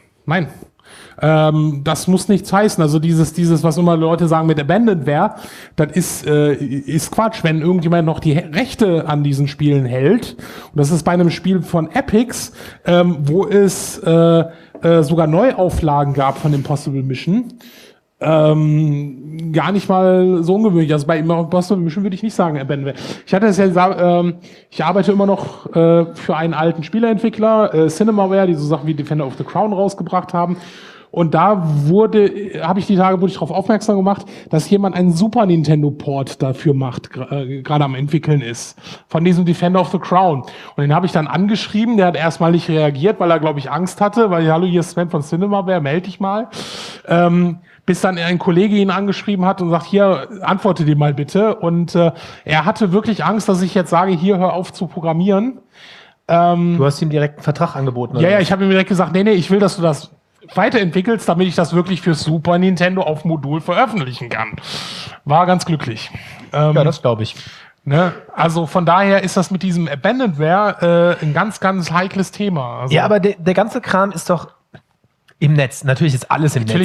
Das muss nichts heißen. Also dieses, was immer Leute sagen mit Abandonware, das ist Quatsch, wenn irgendjemand noch die Rechte an diesen Spielen hält. Und das ist bei einem Spiel von Epix, wo es sogar Neuauflagen gab von Impossible Mission. Gar nicht mal so ungewöhnlich. Also bei Impossible Mission würde ich nicht sagen Abandonware. Ich hatte es ja gesagt, ich arbeite immer noch für einen alten Spieleentwickler, Cinemaware, die so Sachen wie Defender of the Crown rausgebracht haben. Und da wurde ich darauf aufmerksam gemacht, dass jemand einen Super Nintendo Port dafür macht, gerade am entwickeln ist, von diesem Defender of the Crown. Und den habe ich dann angeschrieben, der hat erstmal nicht reagiert, weil er, glaube ich, Angst hatte, weil, hallo, hier ist Sven von Cinemaware, melde dich mal. Bis dann ein Kollege ihn angeschrieben hat und sagt, hier, antworte dir mal bitte. Und er hatte wirklich Angst, dass ich jetzt sage, hier, hör auf zu programmieren. du hast ihm direkt einen Vertrag angeboten. Oder? Ja, ich habe ihm direkt gesagt, nee, ich will, dass du das weiterentwickelst, damit ich das wirklich für Super Nintendo auf Modul veröffentlichen kann. War ganz glücklich. Ja, das glaube ich. Ne? Also von daher ist das mit diesem Abandonware ein ganz, ganz heikles Thema. Also ja, aber der ganze Kram ist doch im Netz. Natürlich ist alles im Netz.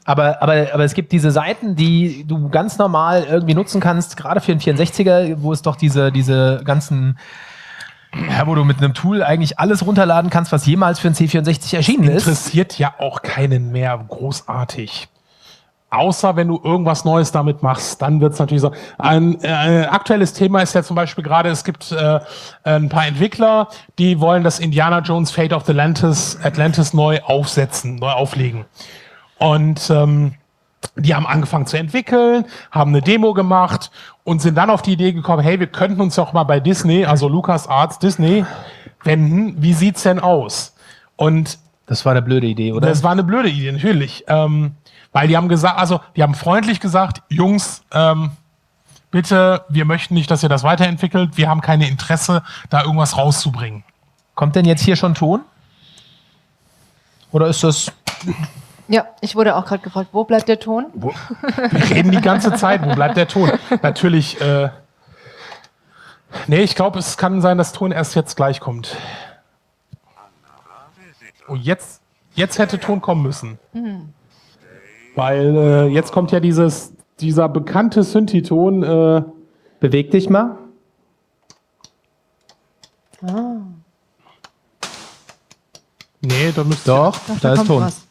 Aber es gibt diese Seiten, die du ganz normal irgendwie nutzen kannst, gerade für den 64er, wo es doch diese ganzen, ja, wo du mit einem Tool eigentlich alles runterladen kannst, was jemals für ein C64 erschienen ist. Interessiert ja auch keinen mehr großartig. Außer wenn du irgendwas Neues damit machst, dann wird es natürlich so. Ein aktuelles Thema ist ja zum Beispiel gerade, es gibt ein paar Entwickler, die wollen das Indiana Jones Fate of Atlantis neu auflegen. Und die haben angefangen zu entwickeln, haben eine Demo gemacht und sind dann auf die Idee gekommen, hey, wir könnten uns doch mal bei Disney, also LucasArts, Disney, wenden. Wie sieht's denn aus? Und das war eine blöde Idee, oder? Das war eine blöde Idee, natürlich. Weil die haben gesagt, also die haben freundlich gesagt, Jungs, bitte, wir möchten nicht, dass ihr das weiterentwickelt. Wir haben keine Interesse, da irgendwas rauszubringen. Kommt denn jetzt hier schon Ton? Oder ist das... Ja, ich wurde auch gerade gefragt, wo bleibt der Ton? Wir reden die ganze Zeit, wo bleibt der Ton? Natürlich, nee, ich glaube, es kann sein, dass Ton erst jetzt gleich kommt. Oh, jetzt hätte Ton kommen müssen. Mhm. Weil jetzt kommt ja dieser bekannte Synthi-Ton. Beweg dich mal. Nee, da müsste... Doch, da ist Ton. Was.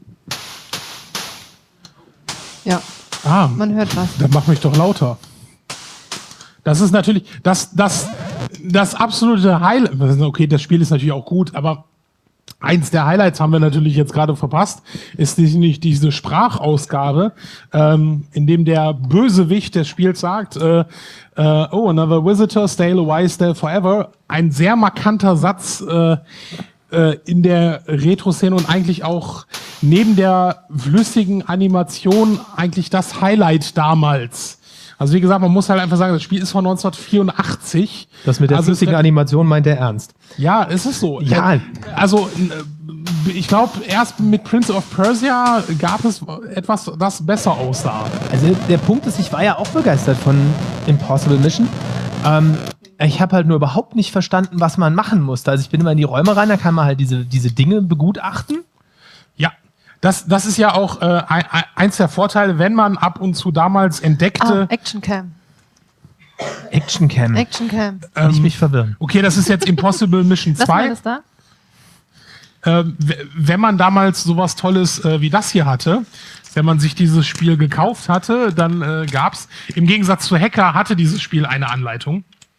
Ja, man hört was. Dann mach mich doch lauter. Das ist natürlich das absolute Highlight. Okay, das Spiel ist natürlich auch gut, aber eins der Highlights haben wir natürlich jetzt gerade verpasst, ist nicht diese Sprachausgabe, in dem der Bösewicht des Spiels sagt, oh, another visitor, stay away, stay forever. Ein sehr markanter Satz in der Retro-Szene und eigentlich auch neben der flüssigen Animation eigentlich das Highlight damals. Also wie gesagt, man muss halt einfach sagen, das Spiel ist von 1984. Das mit der flüssigen Animation meint er ernst. Ja, ist es so. Ja. Also ich glaube, erst mit Prince of Persia gab es etwas, das besser aussah. Also der Punkt ist, ich war ja auch begeistert von Impossible Mission. Ich habe halt nur überhaupt nicht verstanden, was man machen musste. Also ich bin immer in die Räume rein, da kann man halt diese Dinge begutachten. Ja, das ist ja auch eins der Vorteile, wenn man ab und zu damals entdeckte... Actioncam. Actioncam. Kann ich mich verwirren. Okay, das ist jetzt Impossible Mission 2. Lass mal das da. Wenn man damals sowas Tolles wie das hier hatte, wenn man sich dieses Spiel gekauft hatte, dann gab's, im Gegensatz zu Hacker, hatte dieses Spiel eine Anleitung.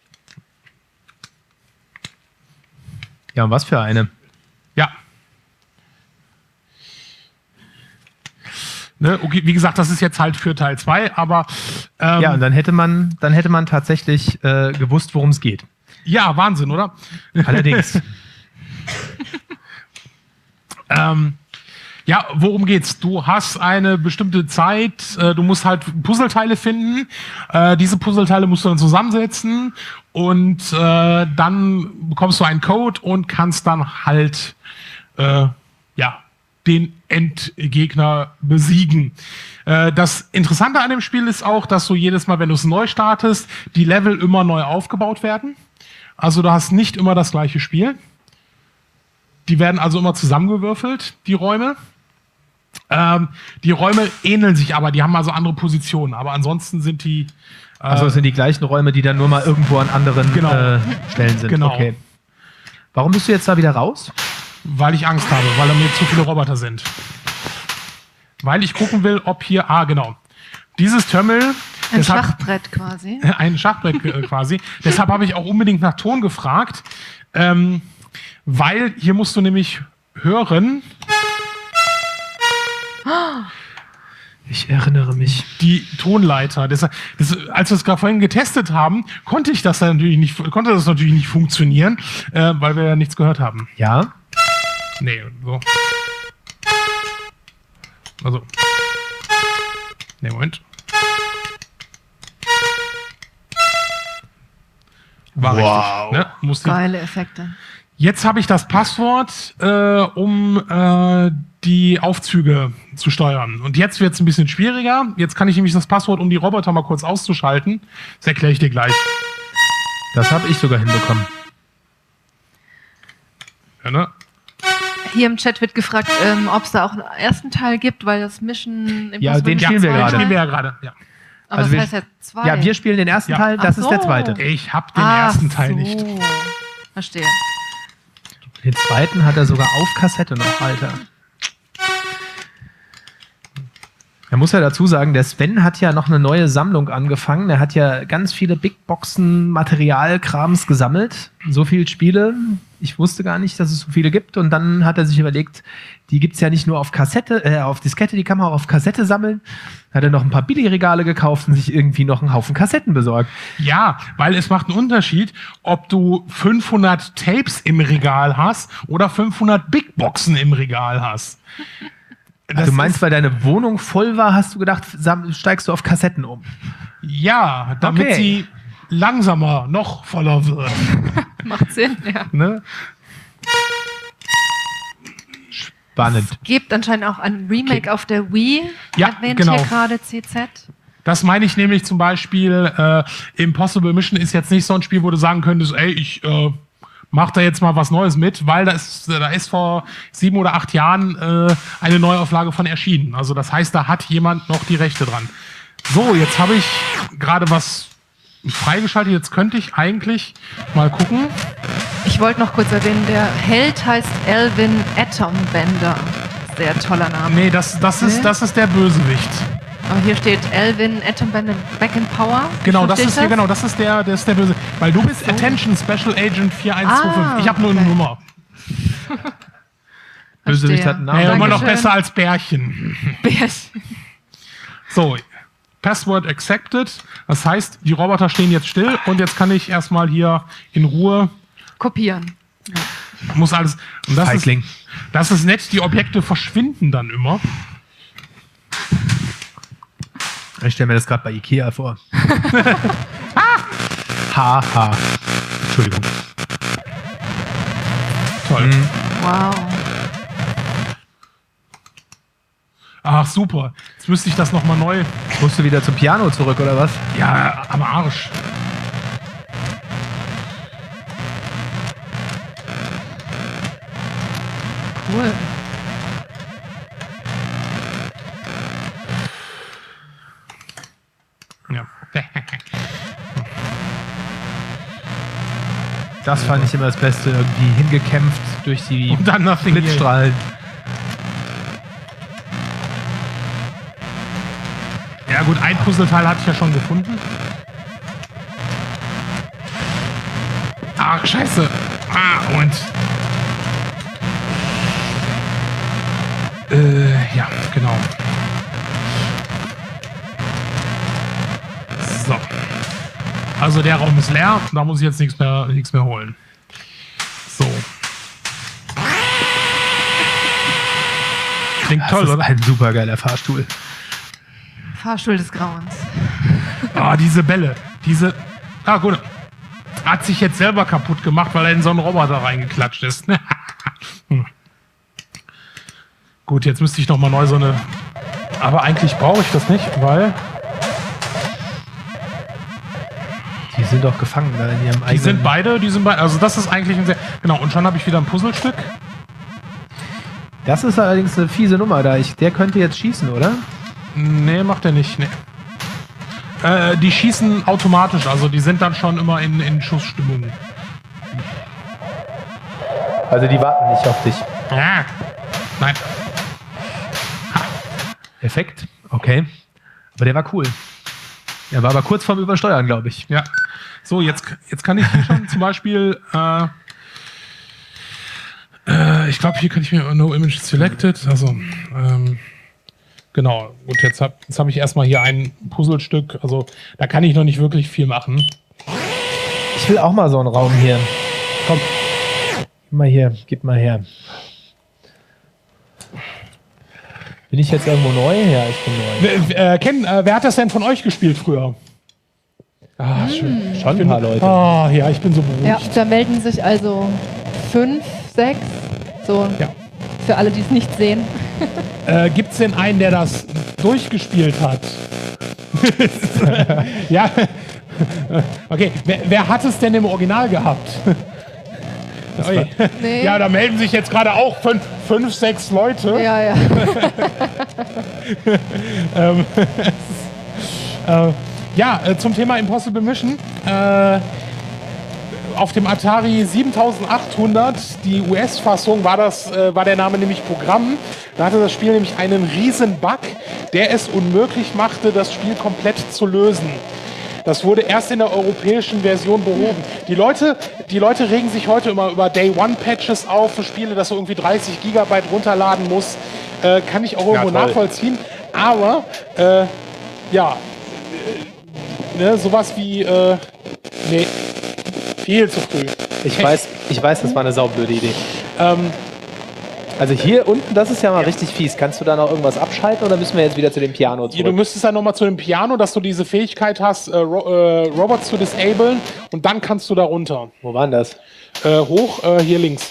Ja, und was für eine? Ja. Ne, okay, wie gesagt, das ist jetzt halt für Teil 2, aber... ja, und dann hätte man tatsächlich gewusst, worum es geht. Ja, Wahnsinn, oder? Allerdings. Ja, worum geht's? Du hast eine bestimmte Zeit, du musst halt Puzzleteile finden, diese Puzzleteile musst du dann zusammensetzen und dann bekommst du einen Code und kannst dann halt den Endgegner besiegen. Das Interessante an dem Spiel ist auch, dass du jedes Mal, wenn du es neu startest, die Level immer neu aufgebaut werden. Also du hast nicht immer das gleiche Spiel. Die werden also immer zusammengewürfelt, die Räume. Die Räume ähneln sich aber, die haben also andere Positionen. Aber ansonsten sind die... also es sind die gleichen Räume, die dann nur mal irgendwo an anderen Stellen sind. Genau. Okay. Warum bist du jetzt da wieder raus? Weil ich Angst habe, weil da mir zu viele Roboter sind. Weil ich gucken will, ob hier... genau. Dieses Terminal... Ein Schachbrett quasi. Ein Schachbrett quasi. Deshalb habe ich auch unbedingt nach Ton gefragt. Weil hier musst du nämlich hören... Ich erinnere mich. Die Tonleiter. Als wir es gerade vorhin getestet haben, konnte das natürlich nicht funktionieren, weil wir ja nichts gehört haben. Ja? Nee, so. Also. Nee, Moment. War richtig. Ne? Geile Effekte. Jetzt habe ich das Passwort, um die Aufzüge zu steuern. Und jetzt wird es ein bisschen schwieriger. Jetzt kann ich nämlich das Passwort, um die Roboter mal kurz auszuschalten. Das erkläre ich dir gleich. Das habe ich sogar hinbekommen. Ja, ne? Hier im Chat wird gefragt, ob es da auch einen ersten Teil gibt, weil das Mission Ja, den spielen wir gerade. Spielen wir ja gerade, ja. Aber Also das heißt ja 2. Ja, wir spielen den ersten Teil, das ist der zweite. Ich habe den ersten Teil nicht. Verstehe. Den zweiten hat er sogar auf Kassette noch, Alter. Er muss ja dazu sagen, der Sven hat ja noch eine neue Sammlung angefangen. Er hat ja ganz viele Big Boxen Materialkrams gesammelt. So viele Spiele. Ich wusste gar nicht, dass es so viele gibt. Und dann hat er sich überlegt, die gibt's ja nicht nur auf Kassette, auf Diskette, die kann man auch auf Kassette sammeln. Hat er noch ein paar Billigregale gekauft und sich irgendwie noch einen Haufen Kassetten besorgt. Ja, weil es macht einen Unterschied, ob du 500 Tapes im Regal hast oder 500 Big Boxen im Regal hast. Du meinst, weil deine Wohnung voll war, hast du gedacht, steigst du auf Kassetten um? Ja, damit sie langsamer noch voller wird. Macht Sinn, ja. Ne? Spannend. Es gibt anscheinend auch ein Remake auf der Wii. Ja, erwähnt genau. hier gerade CZ. Das meine ich nämlich zum Beispiel, Impossible Mission ist jetzt nicht so ein Spiel, wo du sagen könntest, ey, ich mach da jetzt mal was Neues mit, weil da ist vor 7 oder 8 Jahren eine Neuauflage von erschienen. Also das heißt, da hat jemand noch die Rechte dran. So, jetzt habe ich gerade was freigeschaltet. Jetzt könnte ich eigentlich mal gucken. Ich wollte noch kurz erwähnen, der Held heißt Elvin Atombender. Sehr toller Name. Nee, das ist der Bösewicht. Aber hier steht Elvin Atombender Back in Power. Genau, das ist der Böse. Weil du bist Attention Special Agent 4125. Ich habe nur eine Nummer. Bösewicht hat einen Namen. Ja, immer noch besser als Bärchen. Bärchen. So, Password accepted. Das heißt, die Roboter stehen jetzt still und jetzt kann ich erstmal hier in Ruhe Kopieren. muss alles. Und Feigling. das ist nett, die Objekte verschwinden dann immer. Ich stelle mir das gerade bei Ikea vor. Haha. Entschuldigung. Toll. Wow. Ach, super. Jetzt müsste ich das nochmal neu. Musst du wieder zum Piano zurück, oder was? Ja, am Arsch. Cool. Ja. Das fand ich immer das Beste. Irgendwie hingekämpft durch die Und dann Nothing Blitzstrahlen. Ja gut, ein Puzzleteil hatte ich ja schon gefunden. Ach, scheiße. Und... ja, genau. So. Also der Raum ist leer, da muss ich jetzt nichts mehr holen. So. Klingt Das toll, ist oder? ein super geiler Fahrstuhl. Fahrstuhl des Grauens. Ah, diese Bälle. Ah, gut. Hat sich jetzt selber kaputt gemacht, weil er in so einen Roboter reingeklatscht ist. Gut, jetzt müsste ich noch mal neu so eine... Aber eigentlich brauche ich das nicht, weil... Die sind doch gefangen da in ihrem Die sind beide. Also das ist eigentlich ein sehr... Genau, und schon habe ich wieder ein Puzzlestück. Das ist allerdings eine fiese Nummer da. Der könnte jetzt schießen, oder? Nee, macht er nicht. Nee. Die schießen automatisch, also die sind dann schon immer in Schussstimmung. Also die warten nicht auf dich. Ja. Nein. Perfekt. Okay. Aber der war cool. Er war aber kurz vorm Übersteuern, glaube ich. Ja. So, jetzt kann ich hier schon zum Beispiel... ich glaube, hier kann ich mir No Image Selected, also genau. Und jetzt hab ich erstmal hier ein Puzzlestück, also da kann ich noch nicht wirklich viel machen. Ich will auch mal so einen Raum hier. Komm. Gib mal her. Bin ich jetzt irgendwo neu? Ja, ich bin neu. Wer hat das denn von euch gespielt früher? Ah, schon ein paar Leute. Ah, ja, ich bin so Ja, beruhigt. da melden sich also 5, 6, so Ja. für alle, die es nicht sehen. Gibt es denn einen, der das durchgespielt hat? Ja. Okay, wer hat es denn im Original gehabt? Nee. Ja, da melden sich jetzt gerade auch 5, 6 Leute. Ja. Zum Thema Impossible Mission. Auf dem Atari 7800, die US-Fassung, war der Name nämlich Programm. Da hatte das Spiel nämlich einen riesen Bug, der es unmöglich machte, das Spiel komplett zu lösen. Das wurde erst in der europäischen Version behoben. Die Leute regen sich heute immer über Day-One-Patches auf für Spiele, dass du irgendwie 30 Gigabyte runterladen musst. Kann ich auch irgendwo nachvollziehen. Aber, sowas wie, viel zu früh. Ich weiß, das war eine saublöde Idee. Also hier unten, das ist ja mal richtig fies. Kannst du da noch irgendwas abschalten oder müssen wir jetzt wieder zu dem Piano zurück? Du müsstest dann nochmal zu dem Piano, dass du diese Fähigkeit hast, Robots zu disablen und dann kannst du da runter. Wo war denn das? Hoch, hier links.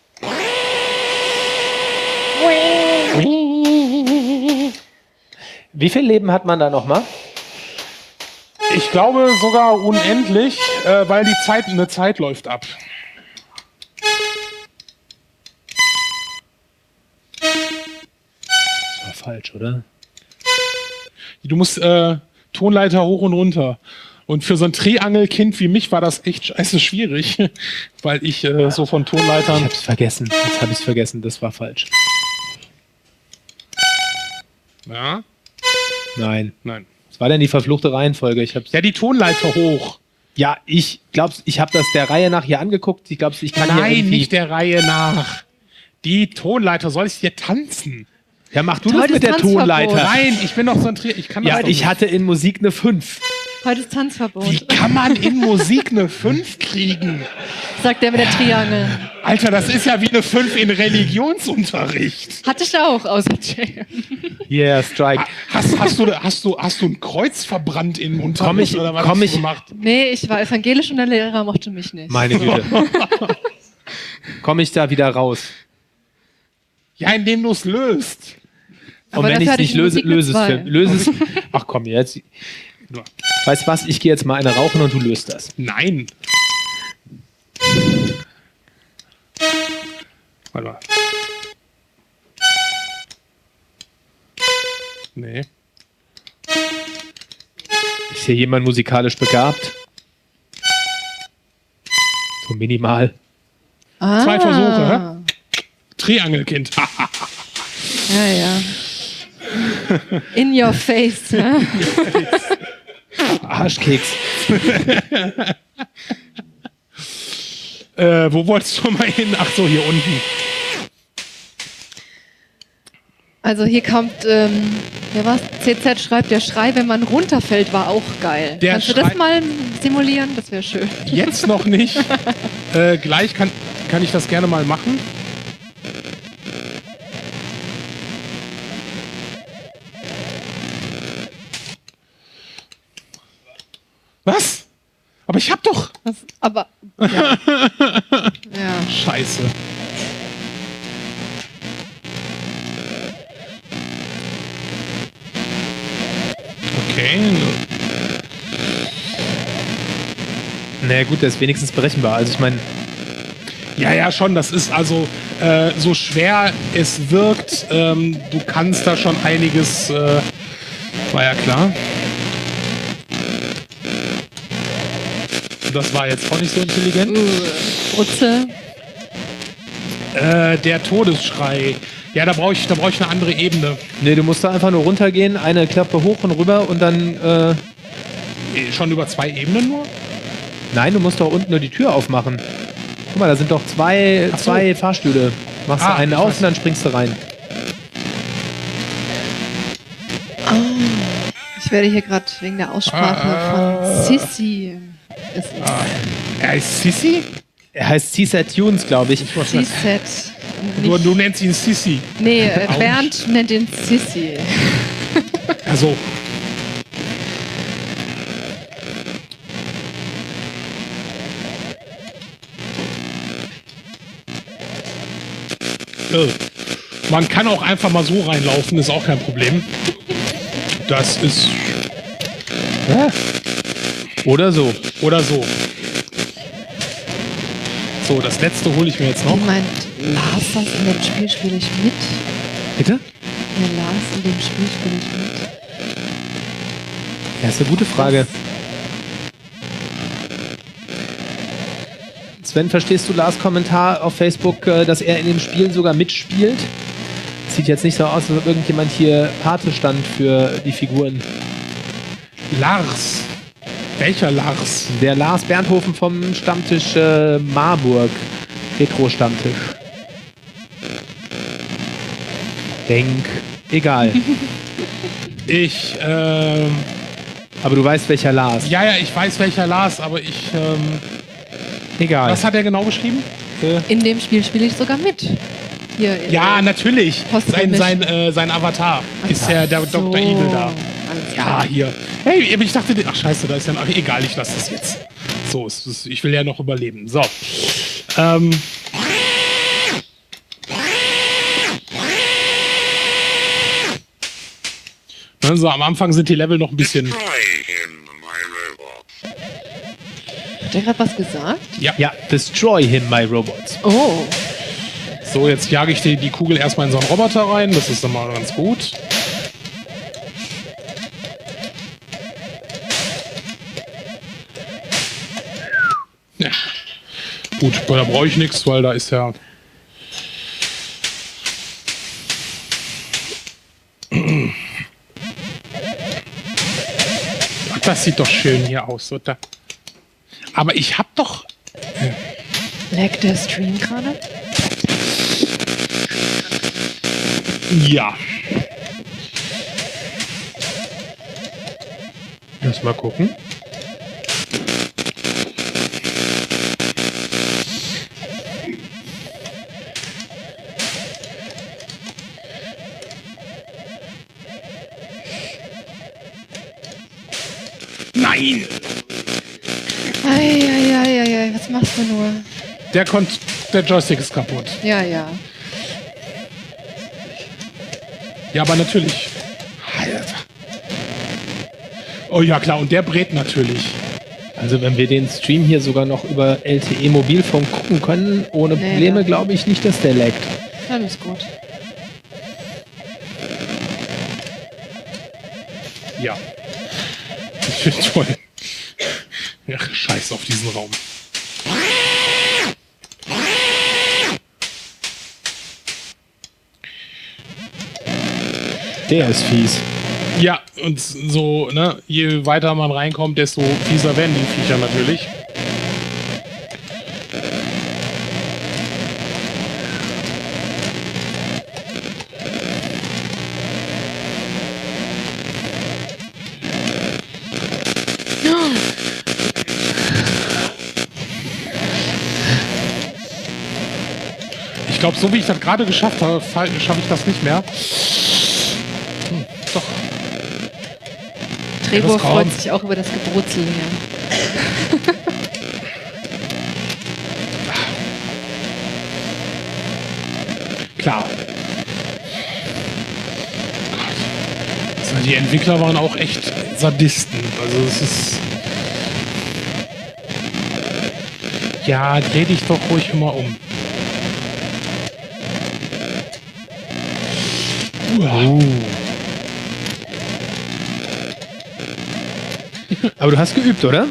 Wie viel Leben hat man da nochmal? Ich glaube sogar unendlich, weil eine Zeit läuft ab. Das war falsch, oder? Du musst Tonleiter hoch und runter. Und für so ein Triangelkind wie mich war das echt scheiße schwierig, weil ich so von Tonleitern... Ich hab's vergessen. Jetzt habe ich's vergessen. Das war falsch. Ja? Nein. Nein. Was war denn die verfluchte Reihenfolge? Ja, die Tonleiter hoch. Ja, ich glaube, ich habe das der Reihe nach hier angeguckt. Ich glaube, ich kann hier Nein, irgendwie... nicht der Reihe nach. Die Tonleiter, soll ich hier tanzen? Ja, mach du Heute das mit ist der Tanzverbot. Tonleiter. Nein, ich bin doch so ein ich kann Ja, das doch ich nicht. hatte in Musik eine 5. Heute ist Tanzverbot, Wie kann man in Musik eine 5 kriegen? sagt der mit der Triangel. Alter, das ist ja wie eine 5 in Religionsunterricht. Hatte ich auch, außer Jay. Yeah, Strike. Hast du ein Kreuz verbrannt im Unterricht oder was hast du gemacht? Nee, ich war evangelisch und der Lehrer mochte mich nicht. Meine Güte. Komme ich da wieder raus? Ja, indem du es löst. Und Aber wenn ich dafür es hatte nicht ich löse, Musik mit löse zwei. es. Ach komm, jetzt. Weißt du was? Ich gehe jetzt mal eine rauchen und du löst das. Nein. Warte mal. Nee. Ist hier jemand musikalisch begabt? So minimal. 2 Versuche, hä? Triangelkind. Ja. In your face. Ja? Arschkeks. Wo wolltest du mal hin? Ach so, hier unten. Also hier kommt, wer war's? CZ schreibt, der Schrei, wenn man runterfällt, war auch geil. Der Kannst du das mal simulieren? Das wäre schön. Jetzt noch nicht. Gleich kann ich das gerne mal machen. Was? Aber ich hab doch... Aber, ja. Ja. Scheiße. Okay. Naja gut, der ist wenigstens berechenbar. Also ich meine... Ja, schon. Das ist also so schwer es wirkt. Du kannst da schon einiges... war ja klar. Das war jetzt auch nicht so intelligent. Brutze. Der Todesschrei. Ja, da brauche ich eine andere Ebene. Nee, du musst da einfach nur runtergehen, eine Klappe hoch und rüber und dann... Schon über 2 Ebenen nur? Nein, du musst doch unten nur die Tür aufmachen. Guck mal, da sind doch zwei Fahrstühle. Machst du einen auf und dann springst du rein. Ich werde hier gerade wegen der Aussprache von Sissi. Er heißt Sissi? Er heißt CSAT Tunes, glaube ich. Sisset. Du nennst ihn Sissi. Nee, Bernd nennt ihn Sissi. Also. Man kann auch einfach mal so reinlaufen, ist auch kein Problem. Das ist... Oder so. Oder so. So, das letzte hole ich mir jetzt noch. Wie meint Lars das? In dem Spiel spiele ich mit? Bitte? Ja, Lars, in dem Spiel spiele ich mit. Ja, ist eine gute Frage. Sven, verstehst du Lars Kommentar auf Facebook, dass er in dem Spiel sogar mitspielt? Sieht jetzt nicht so aus, als ob irgendjemand hier Pate stand für die Figuren. Lars. Welcher Lars? Der Lars Berndhofen vom Stammtisch Marburg. Retro-Stammtisch. Denk. Egal. Aber du weißt, welcher Lars. Ja, ich weiß, welcher Lars, aber Egal. Was hat er genau geschrieben? In dem Spiel spiele ich sogar mit. Hier Ja, natürlich. Post-Admission. Sein Avatar ist ja der Dr. Evil da. Ja, hier. Hey, ich dachte, ach scheiße, da ist ja noch, egal, ich lasse das jetzt. So, ich will ja noch überleben. So. Also am Anfang sind die Level noch ein bisschen... Hat der gerade was gesagt? Ja, destroy him, my robots. Oh. So, jetzt jage ich die Kugel erstmal in so einen Roboter rein. Das ist dann mal ganz gut. Ja. Gut, da brauche ich nichts, weil da ist ja... Ach, das sieht doch schön hier aus, oder? Aber ich hab doch... Lag der Stream gerade? Ja. Lass mal gucken. Nein! Eieieiei, was machst du nur? Der Joystick ist kaputt. Ja. Ja, aber natürlich. Alter. Oh ja, klar, und der brät natürlich. Also wenn wir den Stream hier sogar noch über LTE Mobilfunk gucken können, ohne Probleme, glaube ich nicht, dass der laggt. Alles gut. Ja. Ich finde toll. Ja, scheiß auf diesen Raum. Der ist fies. Ja, und so, ne, je weiter man reinkommt, desto fieser werden die Viecher natürlich. Ich glaube, so wie ich das gerade geschafft habe, schaffe ich das nicht mehr. Doch. Trebor freut sich auch über das Gebrutzel hier. Klar. Also die Entwickler waren auch echt Sadisten. Also es ist... Ja, dreh dich doch ruhig immer um. Aber du hast geübt, oder?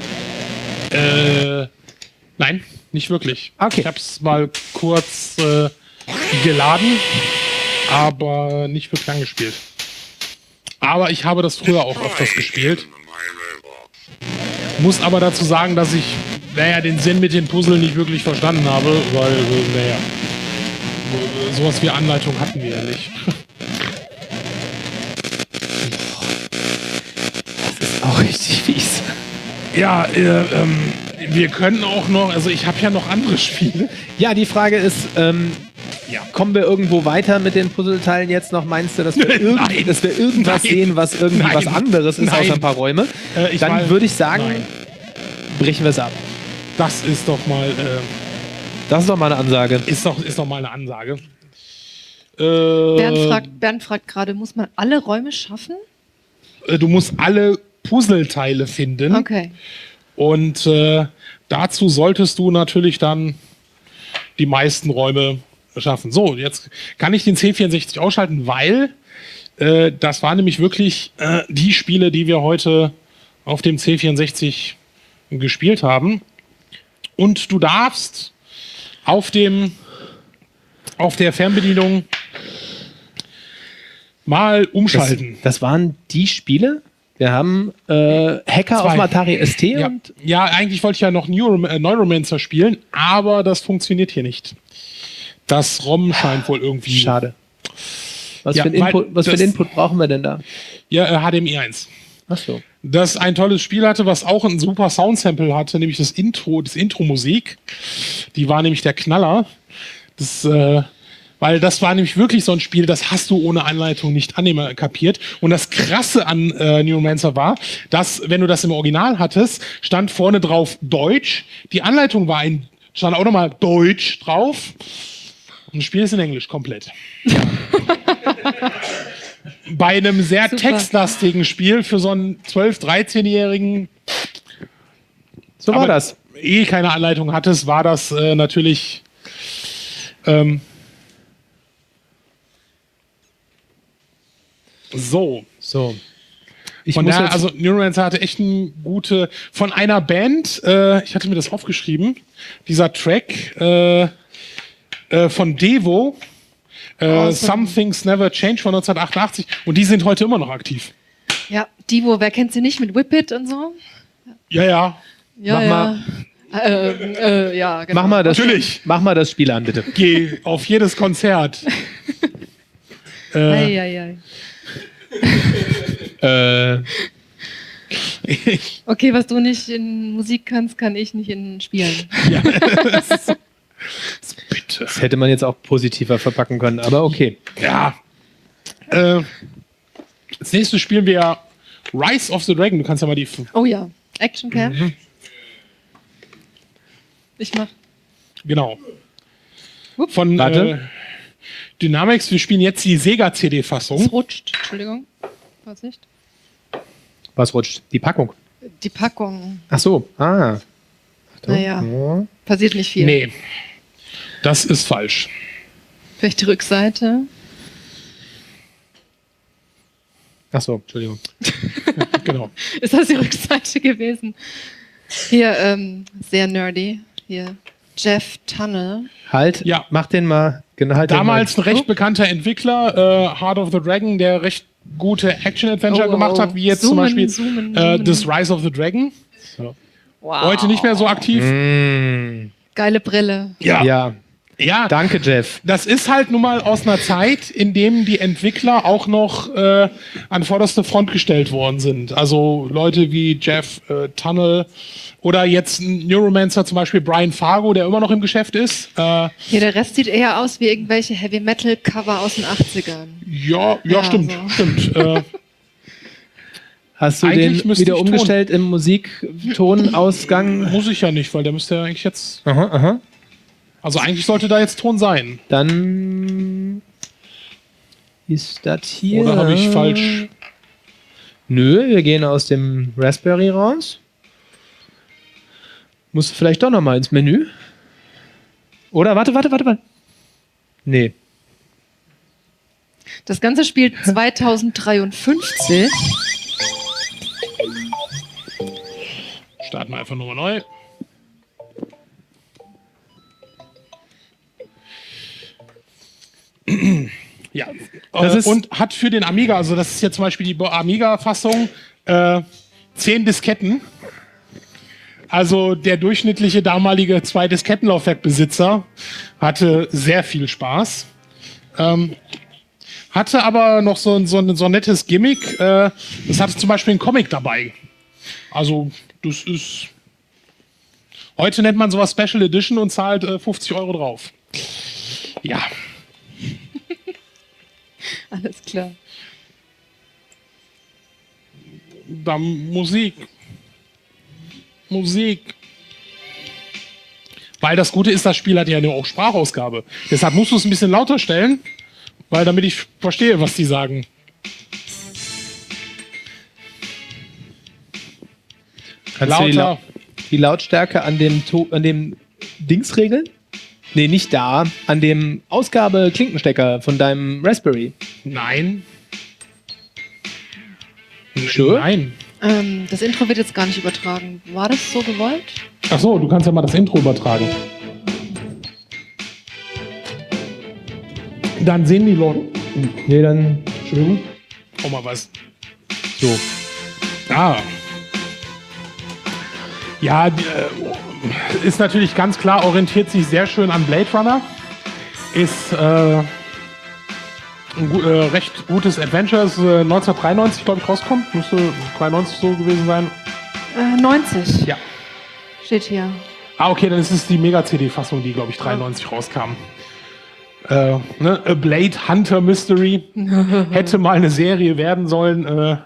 Nein, nicht wirklich. Okay. Ich hab's mal kurz geladen, aber nicht wirklich angespielt. Aber ich habe das früher auch öfters gespielt. Muss aber dazu sagen, dass ich, den Sinn mit den Puzzle nicht wirklich verstanden habe, weil, sowas wie Anleitung hatten wir ja nicht. Auch richtig fies. Ja, wir können auch noch, also ich habe ja noch andere Spiele. Ja, die Frage ist, kommen wir irgendwo weiter mit den Puzzleteilen jetzt noch? Meinst du, dass wir, irgendwas sehen, was irgendwie was anderes ist, außer ein paar Räume? Dann würde ich sagen, brechen wir es ab. Das ist doch mal... das ist doch mal eine Ansage. Ist doch mal eine Ansage. Bernd fragt gerade, muss man alle Räume schaffen? Du musst alle Puzzleteile finden. Okay. Und dazu solltest du natürlich dann die meisten Räume schaffen. So, jetzt kann ich den C64 ausschalten, weil das waren nämlich wirklich die Spiele, die wir heute auf dem C64 gespielt haben. Und du darfst auf der Fernbedienung mal umschalten. Das waren die Spiele? Wir haben Hacker auf dem Atari ST ja, eigentlich wollte ich ja noch Neuromancer spielen, aber das funktioniert hier nicht. Das ROM scheint wohl irgendwie... Schade. Was für einen Input brauchen wir denn da? Ja, HDMI 1. Ach so. Das ein tolles Spiel hatte, was auch ein super Soundsample hatte, nämlich das Intro-Musik. Die war nämlich der Knaller. Weil das war nämlich wirklich so ein Spiel, das hast du ohne Anleitung nicht kapiert. Und das Krasse an Neuromancer war, dass, wenn du das im Original hattest, stand vorne drauf Deutsch. Die Anleitung stand auch nochmal Deutsch drauf. Und das Spiel ist in Englisch komplett. Bei einem sehr textlastigen Spiel für so einen 12-, 13-Jährigen. So war das. Keine Anleitung hattest, war das natürlich. So. Also Neuromancer hatte echt eine gute. Von einer Band, ich hatte mir das aufgeschrieben, dieser Track von Devo. Some Things Never Change von 1988 und die sind heute immer noch aktiv. Ja, Devo, wer kennt sie nicht mit Whip It und so? Ja. Ja, genau. Natürlich. Mach mal das Spiel an, bitte. Geh auf jedes Konzert. Okay, was du nicht in Musik kannst, kann ich nicht in Spielen. Ja. Bitte. Das hätte man jetzt auch positiver verpacken können, aber okay. Ja. Als nächstes spielen wir Rise of the Dragon. Du kannst ja mal die... Oh ja, Action Cam. Ich mach. Genau. Von Dynamics. Wir spielen jetzt die Sega-CD-Fassung. Es rutscht. Entschuldigung. Vorsicht. Was rutscht? Die Packung. Die Packung. Ach so. Achtung. Naja. Passiert nicht viel. Nee. Das ist falsch. Vielleicht die Rückseite. Ach so, Entschuldigung. Genau. Ist das die Rückseite gewesen? Hier, sehr nerdy. Hier, Jeff Tunnell. Halt, ja. Mach den mal. Genau, halt damals ein recht bekannter Entwickler, Heart of the Dragon, der recht gute Action-Adventure gemacht hat, wie jetzt zum Beispiel das Rise of the Dragon. So. Wow. Heute nicht mehr so aktiv. Geile Brille. Ja. Danke, Jeff. Das ist halt nun mal aus einer Zeit, in dem die Entwickler auch noch an vorderste Front gestellt worden sind. Also Leute wie Jeff Tunnell oder jetzt Neuromancer, zum Beispiel Brian Fargo, der immer noch im Geschäft ist. Ja, der Rest sieht eher aus wie irgendwelche Heavy-Metal-Cover aus den 80ern. Ja, stimmt. So. Stimmt. Hast du den wieder umgestellt im Musiktonausgang? Muss ich ja nicht, weil der müsste ja eigentlich jetzt... Aha. Also eigentlich sollte da jetzt Ton sein. Dann ist das hier... Oder habe ich falsch... Nö, wir gehen aus dem Raspberry raus. Musst du vielleicht doch noch mal ins Menü? Oder warte. Nee. Das Ganze spielt 2053. Starten wir einfach nochmal neu. Ja, und hat für den Amiga, also das ist jetzt zum Beispiel die Amiga-Fassung, 10 Disketten. Also der durchschnittliche damalige 2-Diskettenlaufwerkbesitzer hatte sehr viel Spaß. Hatte aber noch so ein nettes Gimmick. Das hatte zum Beispiel einen Comic dabei. Also das ist... Heute nennt man sowas Special Edition und zahlt 50 € drauf. Ja. Alles klar. Dann Musik. Weil das Gute ist, das Spiel hat ja auch Sprachausgabe. Deshalb musst du es ein bisschen lauter stellen, weil damit ich verstehe, was die sagen. Kannst du die Lautstärke an dem Dings regeln? Nee, nicht da. An dem Ausgabe-Klinkenstecker von deinem Raspberry. Nein. Sure? Nein. Das Intro wird jetzt gar nicht übertragen. War das so gewollt? Ach so, du kannst ja mal das Intro übertragen. Dann sehen die Leute. Nee, dann. Entschuldigung. Oh, mal was. So. Ah. Ja, ist natürlich ganz klar, orientiert sich sehr schön an Blade Runner. Ist ein recht gutes Adventure. Ist 1993, glaube ich, rausgekommen. Müsste 92 so gewesen sein. 90. Ja. Steht hier. Ah, okay, dann ist es die Mega-CD-Fassung, die, glaube ich, 93 rauskam. A Blade Hunter Mystery. Hätte mal eine Serie werden sollen.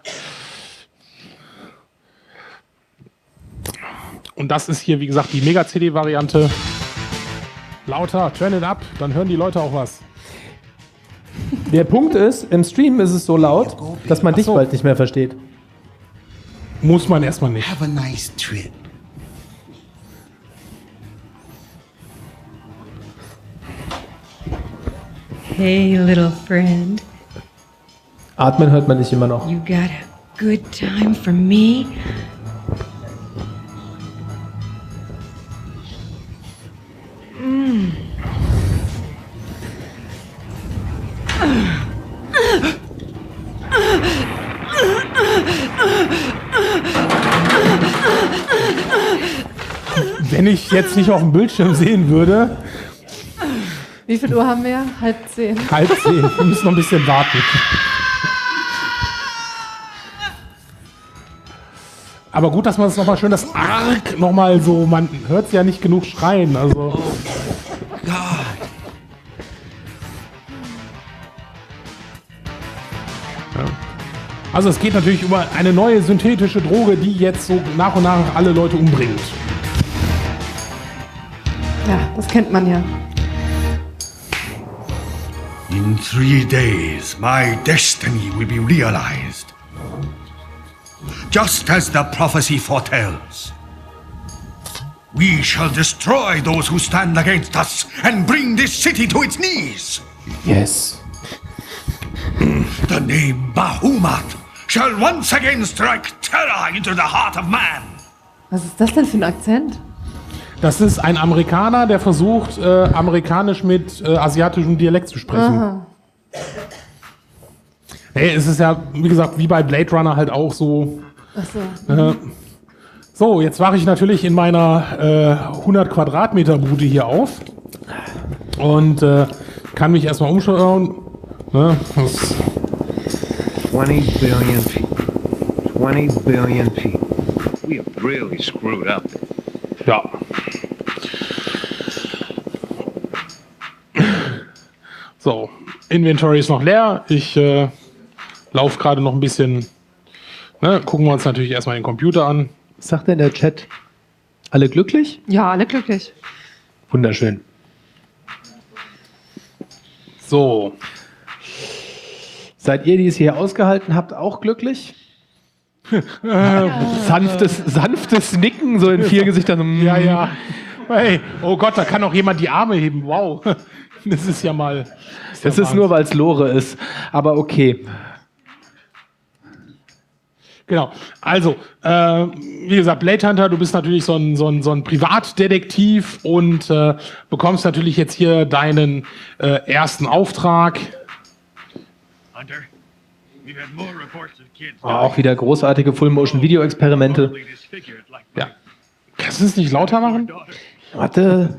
Und das ist hier, wie gesagt, die Mega-CD-Variante. Lauter, turn it up, dann hören die Leute auch was. Der Punkt ist, im Stream ist es so laut, dass man dich bald nicht mehr versteht. Muss man erstmal nicht. Have a nice trip. Hey, little friend. Atmen hört man nicht immer noch. You got a good time for me? Wenn ich jetzt nicht auf dem Bildschirm sehen würde, Wie viel Uhr haben wir? 9:30. 9:30. Wir müssen noch ein bisschen warten. Aber gut, dass man es nochmal schön, das Arg nochmal so, man hört es ja nicht genug schreien. Also. God. Also es geht natürlich über eine neue synthetische Droge, die jetzt so nach und nach alle Leute umbringt. Ja, das kennt man ja. In 3 days, my destiny will be realized. Just as the prophecy foretells. We shall destroy those who stand against us and bring this city to its knees. Yes. The name Bahamut shall once again strike terror into the heart of man. Was ist das denn für ein Akzent? Das ist ein Amerikaner, der versucht, amerikanisch mit asiatischem Dialekt zu sprechen. Aha. Hey, es ist ja, wie gesagt, wie bei Blade Runner halt auch so. Ach so. So, jetzt wache ich natürlich in meiner 100 Quadratmeter Bude hier auf und kann mich erstmal umschauen. Ne, 20 billion people. 20 billion people. We have really screwed up. ja. So, Inventory ist noch leer. Ich laufe gerade noch ein bisschen. Ne, gucken wir uns natürlich erstmal den Computer an. Was sagt denn der Chat? Alle glücklich? Ja, alle glücklich. Wunderschön. So, Seid ihr, die es hier ausgehalten habt, auch glücklich? sanftes Nicken, so in 4 Gesichtern. ja, ja. Hey, oh Gott, da kann auch jemand die Arme heben. Wow. Das ist ja mal. Das ist nur, weil es Lore ist. Aber okay. Genau. Also, wie gesagt, Blade Hunter, du bist natürlich so ein Privatdetektiv und bekommst natürlich jetzt hier deinen ersten Auftrag. Hunter, we've had more reports of kids Auch wieder großartige Full-Motion-Video-Experimente. disfigured like Ja. Kannst du es nicht lauter machen? Warte.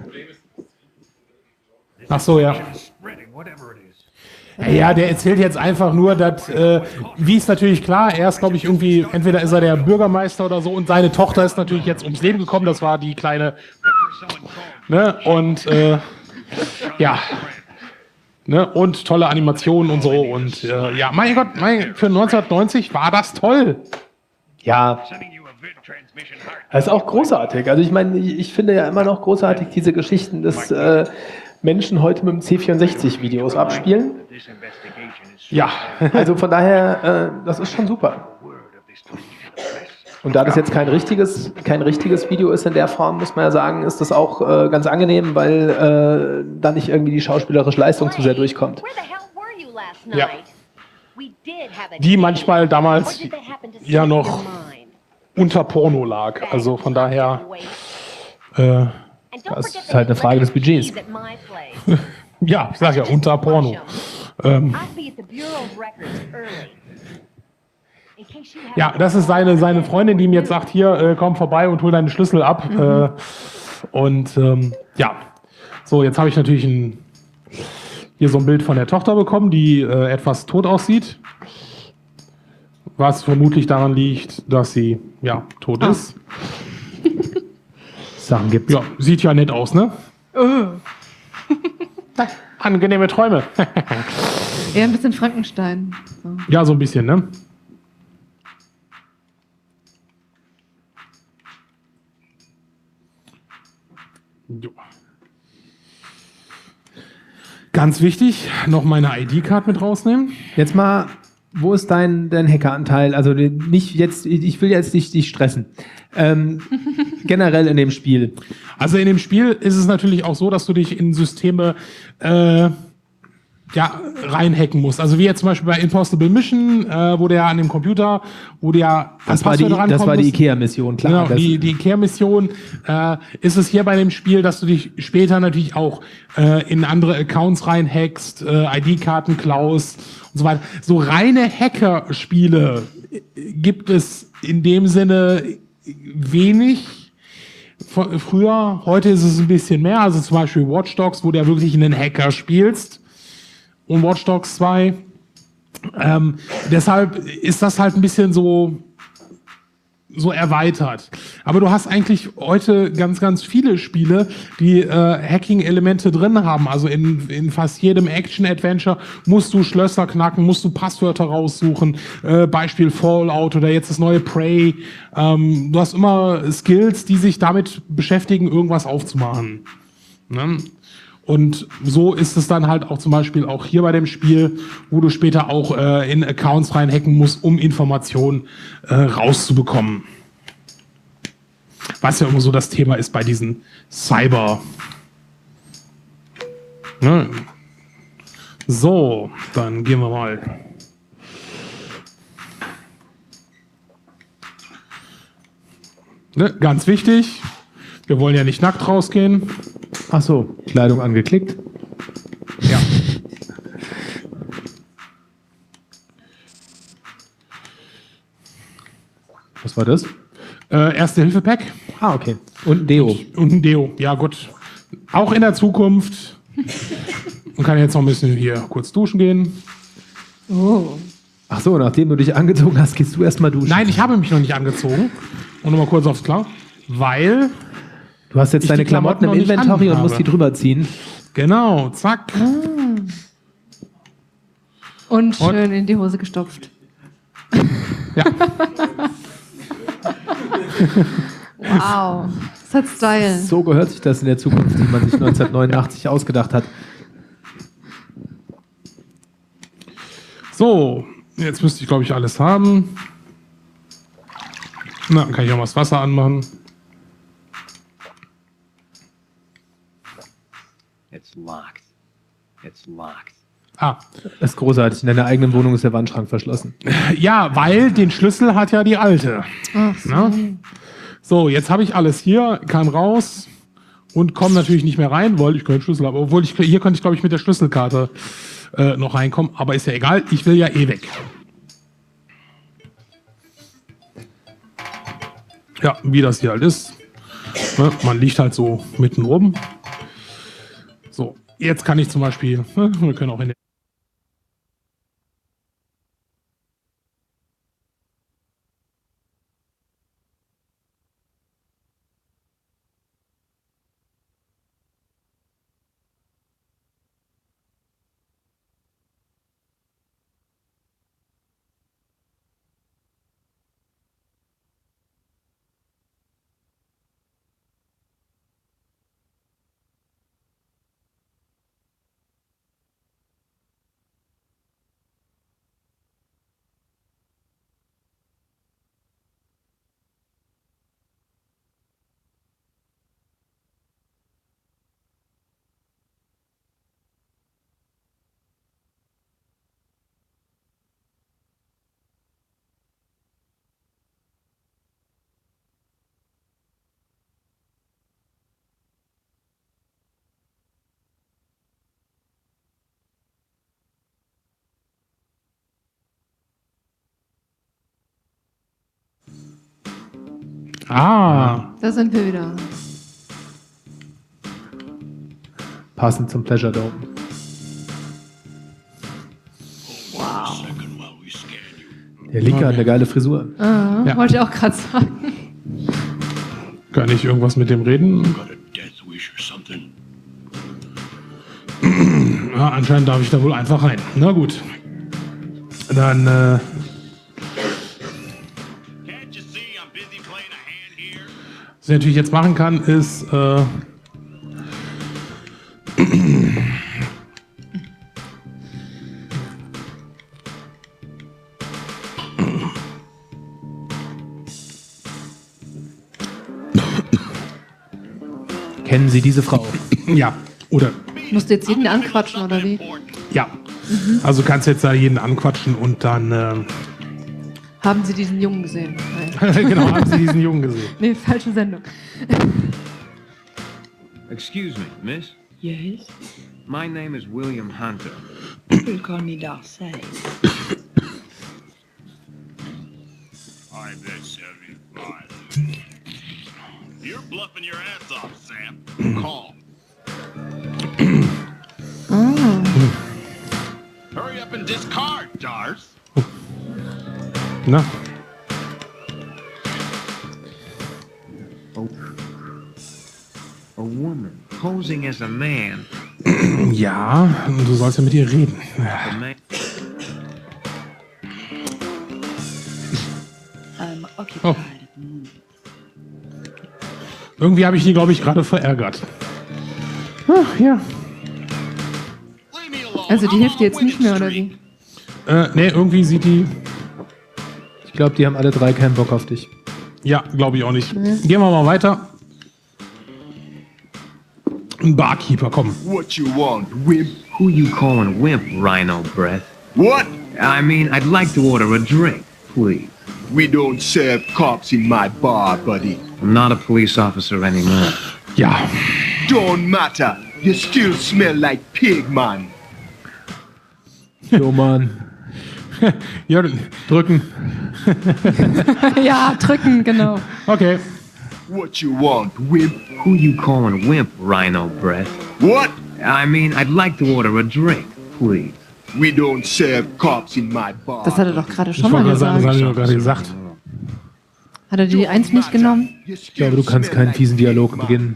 Ach so, ja. spreading, whatever it is. Ja, der erzählt jetzt einfach nur, dass, wie ist natürlich klar, er ist, glaube ich, irgendwie, entweder ist er der Bürgermeister oder so und seine Tochter ist natürlich jetzt ums Leben gekommen, das war die kleine, ne, und, ja, ne, und tolle Animationen und so und, ja, mein Gott, für 1990 war das toll. Ja, Sending you a vid transmission heart. das ist auch großartig. Also ich meine, ich finde ja immer noch großartig diese Geschichten, dass Menschen heute mit dem C64 Videos abspielen. This investigation is Ja, Also von daher, das ist schon super. word of this to the press. Und da das jetzt kein richtiges Video ist in der Form, muss man ja sagen, ist das auch ganz angenehm, weil da nicht irgendwie die schauspielerische Leistung zu sehr durchkommt. Ja. Die manchmal damals ja noch unter Porno lag. Also von daher. Das ist halt eine Frage des Budgets. Ja, ich sag ja, unter Porno. Ja, das ist seine Freundin, die ihm jetzt sagt, hier, komm vorbei und hol deine Schlüssel ab. Ja, so, jetzt habe ich natürlich hier so ein Bild von der Tochter bekommen, die etwas tot aussieht. Was vermutlich daran liegt, dass sie, ja, tot ist. Sachen gibt's. Ja, sieht ja nett aus, ne? Angenehme Träume. Eher ein bisschen Frankenstein. So. Ja, so ein bisschen, ne? Jo. Ganz wichtig, noch meine ID-Card mit rausnehmen. Jetzt mal, wo ist dein Hackeranteil? Also nicht jetzt, ich will jetzt nicht dich stressen. Generell in dem Spiel. Also in dem Spiel ist es natürlich auch so, dass du dich in Systeme reinhacken musst. Also wie jetzt zum Beispiel bei Impossible Mission, wo der an dem Computer, wo der das war die Ikea-Mission, klar. Genau, die Ikea-Mission ist es hier bei dem Spiel, dass du dich später natürlich auch in andere Accounts reinhackst, ID-Karten klaust und so weiter. So reine Hacker-Spiele gibt es in dem Sinne wenig. Früher, heute ist es ein bisschen mehr. Also zum Beispiel Watch Dogs, wo du ja wirklich einen Hacker spielst. Und Watch Dogs 2. Deshalb ist das halt ein bisschen so erweitert. Aber du hast eigentlich heute ganz, ganz viele Spiele, die Hacking-Elemente drin haben. Also in fast jedem Action-Adventure musst du Schlösser knacken, musst du Passwörter raussuchen. Beispiel Fallout oder jetzt das neue Prey. Du hast immer Skills, die sich damit beschäftigen, irgendwas aufzumachen. Ne? Und so ist es dann halt auch zum Beispiel auch hier bei dem Spiel, wo du später auch in Accounts reinhacken musst, um Informationen rauszubekommen. Was ja immer so das Thema ist bei diesen Cyber. Ne? So, dann gehen wir mal. Ne? Ganz wichtig, wir wollen ja nicht nackt rausgehen. Ach so, Kleidung angeklickt. Ja. Was war das? Erste-Hilfe-Pack. Ah, okay. Und ein Deo. Und ein Deo, ja gut. Auch in der Zukunft. Man kann jetzt noch ein bisschen hier kurz duschen gehen. Oh. Ach so, nachdem du dich angezogen hast, gehst du erstmal duschen. Nein, ich habe mich noch nicht angezogen. Und nochmal kurz aufs Klar. Weil du hast jetzt deine Klamotten im Inventory und musst die drüber ziehen. Genau, zack. Und schön in die Hose gestopft. Ja. Wow, das hat Style. So gehört sich das in der Zukunft, die man sich 1989 ausgedacht hat. So, jetzt müsste ich, glaube ich, alles haben. Na, dann kann ich auch mal das Wasser anmachen. It's locked. It's locked. Ah, Das ist großartig. In deiner eigenen Wohnung ist der Wandschrank verschlossen. ja, weil den Schlüssel hat ja die alte. Ach so. Na? So, jetzt habe ich alles hier, kann raus und komme natürlich nicht mehr rein, weil ich keinen Schlüssel habe. Obwohl, hier könnte ich, glaube ich, mit der Schlüsselkarte noch reinkommen. Aber ist ja egal, ich will ja eh weg. Ja, wie das hier halt ist. Ne, man liegt halt so mitten oben. So, jetzt kann ich zum Beispiel, wir können auch in der Ah. Da sind wir wieder. Passend zum Pleasure Dome. Wow. Der Linke hat eine geile Frisur. Ah, Ja. wollte ich auch gerade sagen. Kann ich irgendwas mit dem reden? Ja, anscheinend darf ich da wohl einfach rein. Na gut. Dann, was ich natürlich jetzt machen kann, ist, Kennen Sie diese Frau? ja, oder, Musst du jetzt jeden anquatschen, oder wie? ja. Also kannst jetzt da jeden anquatschen und dann, Haben Sie diesen Jungen gesehen? Nein. genau, haben Sie diesen Jungen gesehen. Nee, falsche Sendung. Excuse me, miss. Yes? My name is William Hunter. People call me Darcy. I'm that 75. You're bluffing your ass off, Sam. Calm. Hurry up and discard, Dars. Na, A woman posing as a man. ja, du sollst ja mit ihr reden. A man. I'm occupied Oh. at the moment. Irgendwie habe ich die, glaube ich, gerade verärgert. Ach, ja. Leave me alone. Also die I'm hilft on dir a jetzt nicht winning mehr, oder streak. wie? Nee, irgendwie sieht die, Ich glaube, die haben alle drei keinen Bock auf dich. ja, glaube ich auch nicht. Gehen wir mal weiter. Ein Barkeeper, komm. What you want, wimp? Who you calling wimp, Rhino Breath? What? I mean, I'd like to order a drink, please. We don't serve cops in my bar, buddy. I'm not a police officer anymore. Ja, Don't matter. You still smell like pig, man. Jo, Mann. ja, Drücken. Ja, drücken, genau. okay. What you want, wimp? Who you calling wimp, Rhino Breath? What? I mean, I'd like to order a drink, please. We don't serve cops in my bar. Das hat er doch gerade Ich schon mal wollte gerade sagen, das gesagt. habe ich doch gerade gesagt. Hat er die 1 nicht genommen? Ich glaube, du kannst keinen fiesen Dialog beginnen.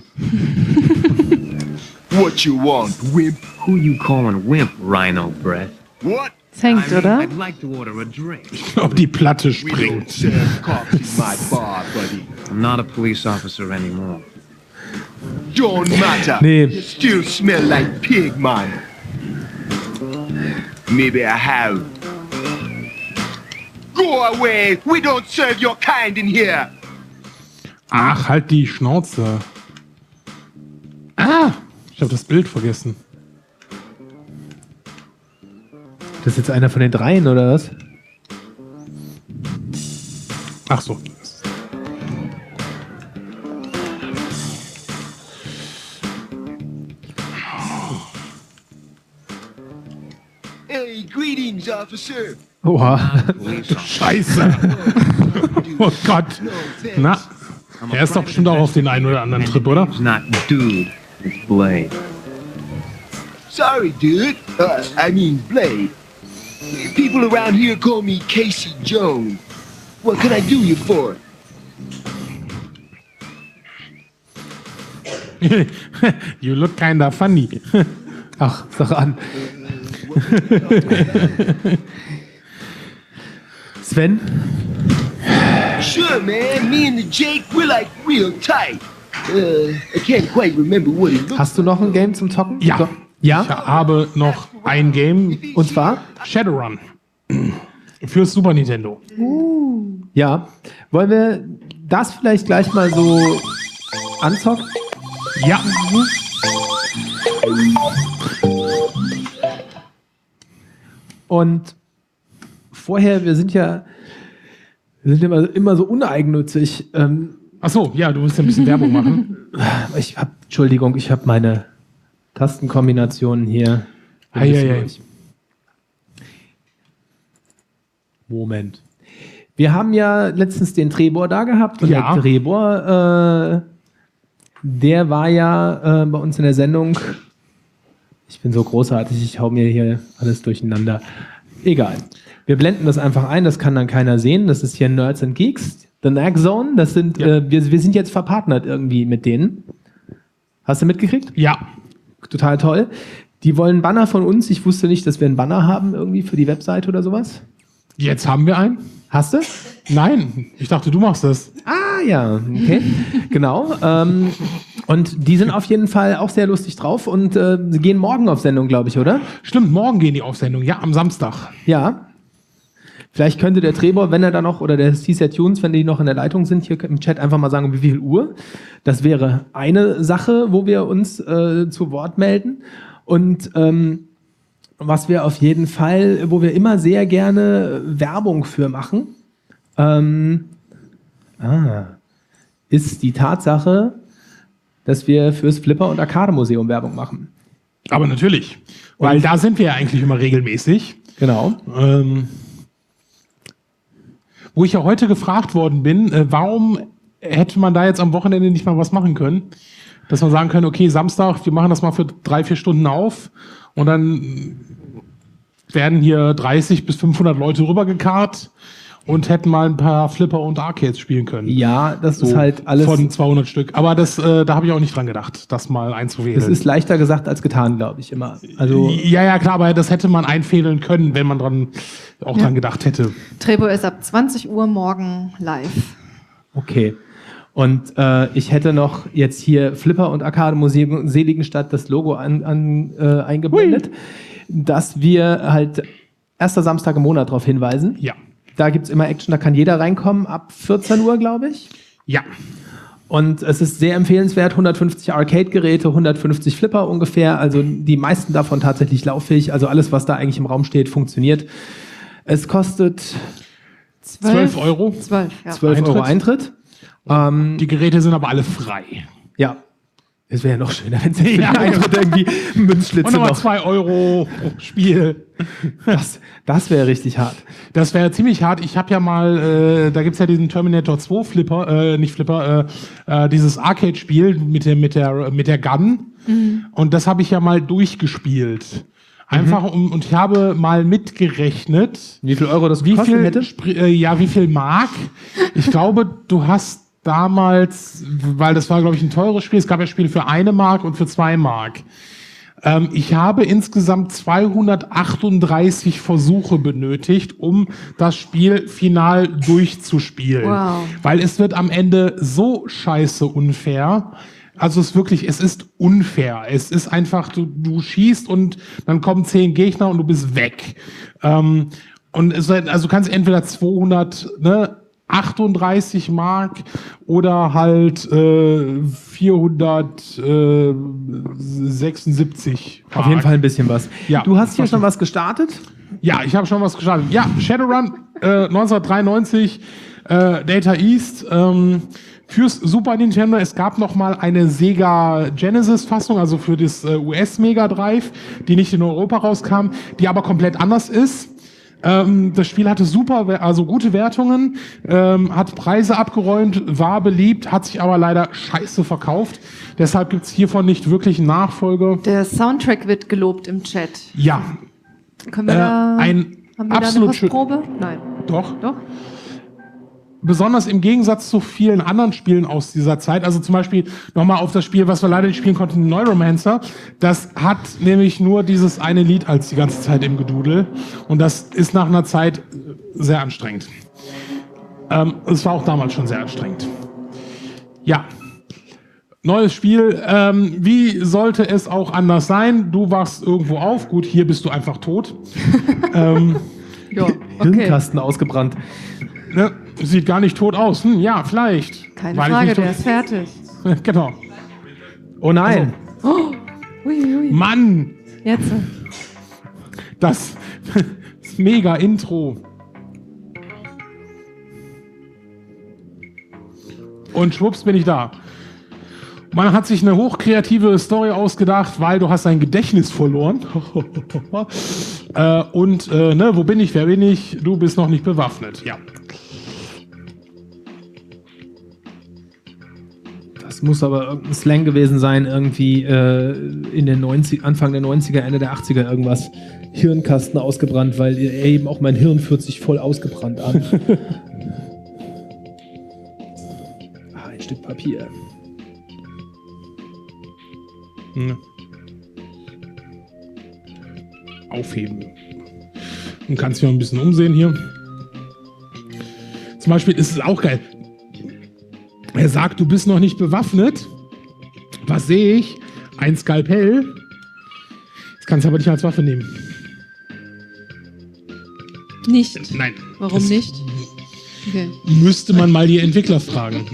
What you want, wimp? Who you calling wimp, Rhino Breath? What? Es hängt, oder? I'd like to order a drink. Ob die Platte We don't springt. serve cops in my bar, buddy. I'm not a police officer anymore. Don't matter. Nee. You still smell like pig, man. Maybe I have. Go away. We don't serve your kind in here. Ach, halt die Schnauze. Ah, ich habe das Bild vergessen. Das ist jetzt einer von den dreien, oder was? Ach so. Hey, greetings, officer. Oha. Police officer. Scheiße. Oh Gott. Na, er ist doch bestimmt auch auf den einen oder anderen Trip, oder? It's not dude, it's Blade. Sorry, dude. I mean Blade. People around here call me Casey Jones. What can I do you for? You look kinda funny. Ach, sag an. Sven? Sure, man. Me and the Jake, we're like real tight. I can't quite remember what he looks Hast du noch ein Game zum Zocken? Ja. So. Ich Ja? habe noch ein Game, Und zwar? Shadowrun. Fürs Super Nintendo. Ja. Wollen wir das vielleicht gleich mal so anzocken? Ja. Und vorher, wir sind immer so uneigennützig. Ach so, ja, du musst ja ein bisschen Werbung machen. Entschuldigung, ich habe meine Tastenkombinationen hier. Ei, ei, ei. Moment. Wir haben ja letztens den Trebor da gehabt und Ja. der Trebor, der war ja bei uns in der Sendung. Ich bin so großartig, ich hau mir hier alles durcheinander. Egal. Wir blenden das einfach ein, das kann dann keiner sehen. Das ist hier Nerds and Geeks, The Nag Zone. Das sind, wir sind jetzt verpartnert irgendwie mit denen. Hast du mitgekriegt? Ja. Total toll. Die wollen Banner von uns. Ich wusste nicht, dass wir einen Banner haben irgendwie für die Webseite oder sowas. Jetzt haben wir einen. Hast du? Nein, ich dachte, du machst das. Ah ja, okay. Genau. Und die sind auf jeden Fall auch sehr lustig drauf und sie gehen morgen auf Sendung, glaube ich, oder? Stimmt, morgen gehen die auf Sendung. Ja, am Samstag. Ja. Vielleicht könnte der Trebor, wenn er da noch, oder der CSR Tunes, wenn die noch in der Leitung sind, hier im Chat einfach mal sagen, um wie viel Uhr. Das wäre eine Sache, wo wir uns zu Wort melden. Und was wir auf jeden Fall, wo wir immer sehr gerne Werbung für machen, ist die Tatsache, dass wir fürs Flipper- und Arcade-Museum Werbung machen. Aber natürlich. Weil da sind wir ja eigentlich immer regelmäßig. Genau. Wo ich ja heute gefragt worden bin, warum hätte man da jetzt am Wochenende nicht mal was machen können? Dass man sagen können, okay, Samstag, wir machen das mal für 3-4 Stunden auf und dann werden hier 30 bis 500 Leute rübergekarrt und hätten mal ein paar Flipper und Arcades spielen können. Ja, das So ist halt alles. von 200 Stück. Aber das, da habe ich auch nicht dran gedacht, das mal einzuwählen. Das ist leichter gesagt als getan, glaube ich immer. Also ja, klar, aber das hätte man einfädeln können, wenn man dran gedacht hätte. Trebor ist ab 20 Uhr morgen live. okay. Und ich hätte noch jetzt hier Flipper und Arcade Museum Seligenstadt das Logo eingeblendet, dass wir halt erster Samstag im Monat darauf hinweisen. Ja. Da gibt's immer Action, da kann jeder reinkommen, ab 14 Uhr, glaube ich. Ja. Und es ist sehr empfehlenswert, 150 Arcade-Geräte, 150 Flipper ungefähr, also die meisten davon tatsächlich lauffähig, also alles, was da eigentlich im Raum steht, funktioniert. Es kostet 12 Euro. 12, ja. 12 Euro Eintritt. Die Geräte sind aber alle frei. Ja. Es wäre ja noch schöner, wenn sie für den Eintritt irgendwie Münzschlitze Und nochmal noch. 2 Euro pro Spiel. Das wäre richtig hart. Das wäre ziemlich hart. Ich habe ja mal, da gibt's ja diesen Terminator 2 Flipper, nicht Flipper, dieses Arcade-Spiel mit der Gun. Mhm. Und das habe ich ja mal durchgespielt. Einfach und ich habe mal mitgerechnet. Wie viel Euro das gekostet hätte? Wie viel Mark? Ich glaube, du hast damals, weil das war, glaube ich, ein teures Spiel, es gab ja Spiele für 1 Mark und für 2 Mark. Ich habe insgesamt 238 Versuche benötigt, um das Spiel final durchzuspielen. Wow. Weil es wird am Ende so scheiße unfair. Also es ist unfair. Es ist einfach, du schießt und dann kommen 10 Gegner und du bist weg. Und also du kannst entweder 238 Mark oder halt 476 Mark. Auf jeden Fall ein bisschen was. Ja. Du hast hier schon was gestartet? Ja, ich habe schon was gestartet. Ja, Shadowrun 1993, Data East, fürs Super Nintendo. Es gab noch mal eine Sega Genesis-Fassung, also für das US Mega Drive, die nicht in Europa rauskam, die aber komplett anders ist. Das Spiel hatte gute Wertungen, hat Preise abgeräumt, war beliebt, hat sich aber leider scheiße verkauft. Deshalb gibt's hiervon nicht wirklich einen Nachfolger. Der Soundtrack wird gelobt im Chat. Ja. Können wir haben wir da eine absolut Kostprobe? Nein. Doch. Doch? Besonders im Gegensatz zu vielen anderen Spielen aus dieser Zeit, also zum Beispiel nochmal auf das Spiel, was wir leider nicht spielen konnten, Neuromancer, das hat nämlich nur dieses eine Lied als die ganze Zeit im Gedudel und das ist nach einer Zeit sehr anstrengend. Es war auch damals schon sehr anstrengend. Ja. Neues Spiel, wie sollte es auch anders sein? Du wachst irgendwo auf, gut, hier bist du einfach tot. Ja, okay. Hirnkasten ausgebrannt. Ne, sieht gar nicht tot aus. Ja, vielleicht. Keine Weil ich Frage, nicht tot- der ist fertig. Genau. Oh nein. Oh, ui. Mann, Jetzt. das mega Intro. Und schwupps bin ich da. Man hat sich eine hochkreative Story ausgedacht, weil du hast dein Gedächtnis verloren. Wo bin ich, wer bin ich? Du bist noch nicht bewaffnet. Ja. muss aber irgendein Slang gewesen sein, irgendwie in den Anfang der 90er, Ende der 80er irgendwas. Hirnkasten ausgebrannt, weil eben auch mein Hirn fühlt sich voll ausgebrannt an. Ein Stück Papier. Aufheben. Und kannst dich mal ein bisschen umsehen hier. Zum Beispiel ist es auch geil. Er sagt, du bist noch nicht bewaffnet. Was sehe ich? Ein Skalpell. Das kannst du aber nicht als Waffe nehmen. Nicht. Nein. Warum das nicht? Okay. Müsste man mal die Entwickler fragen.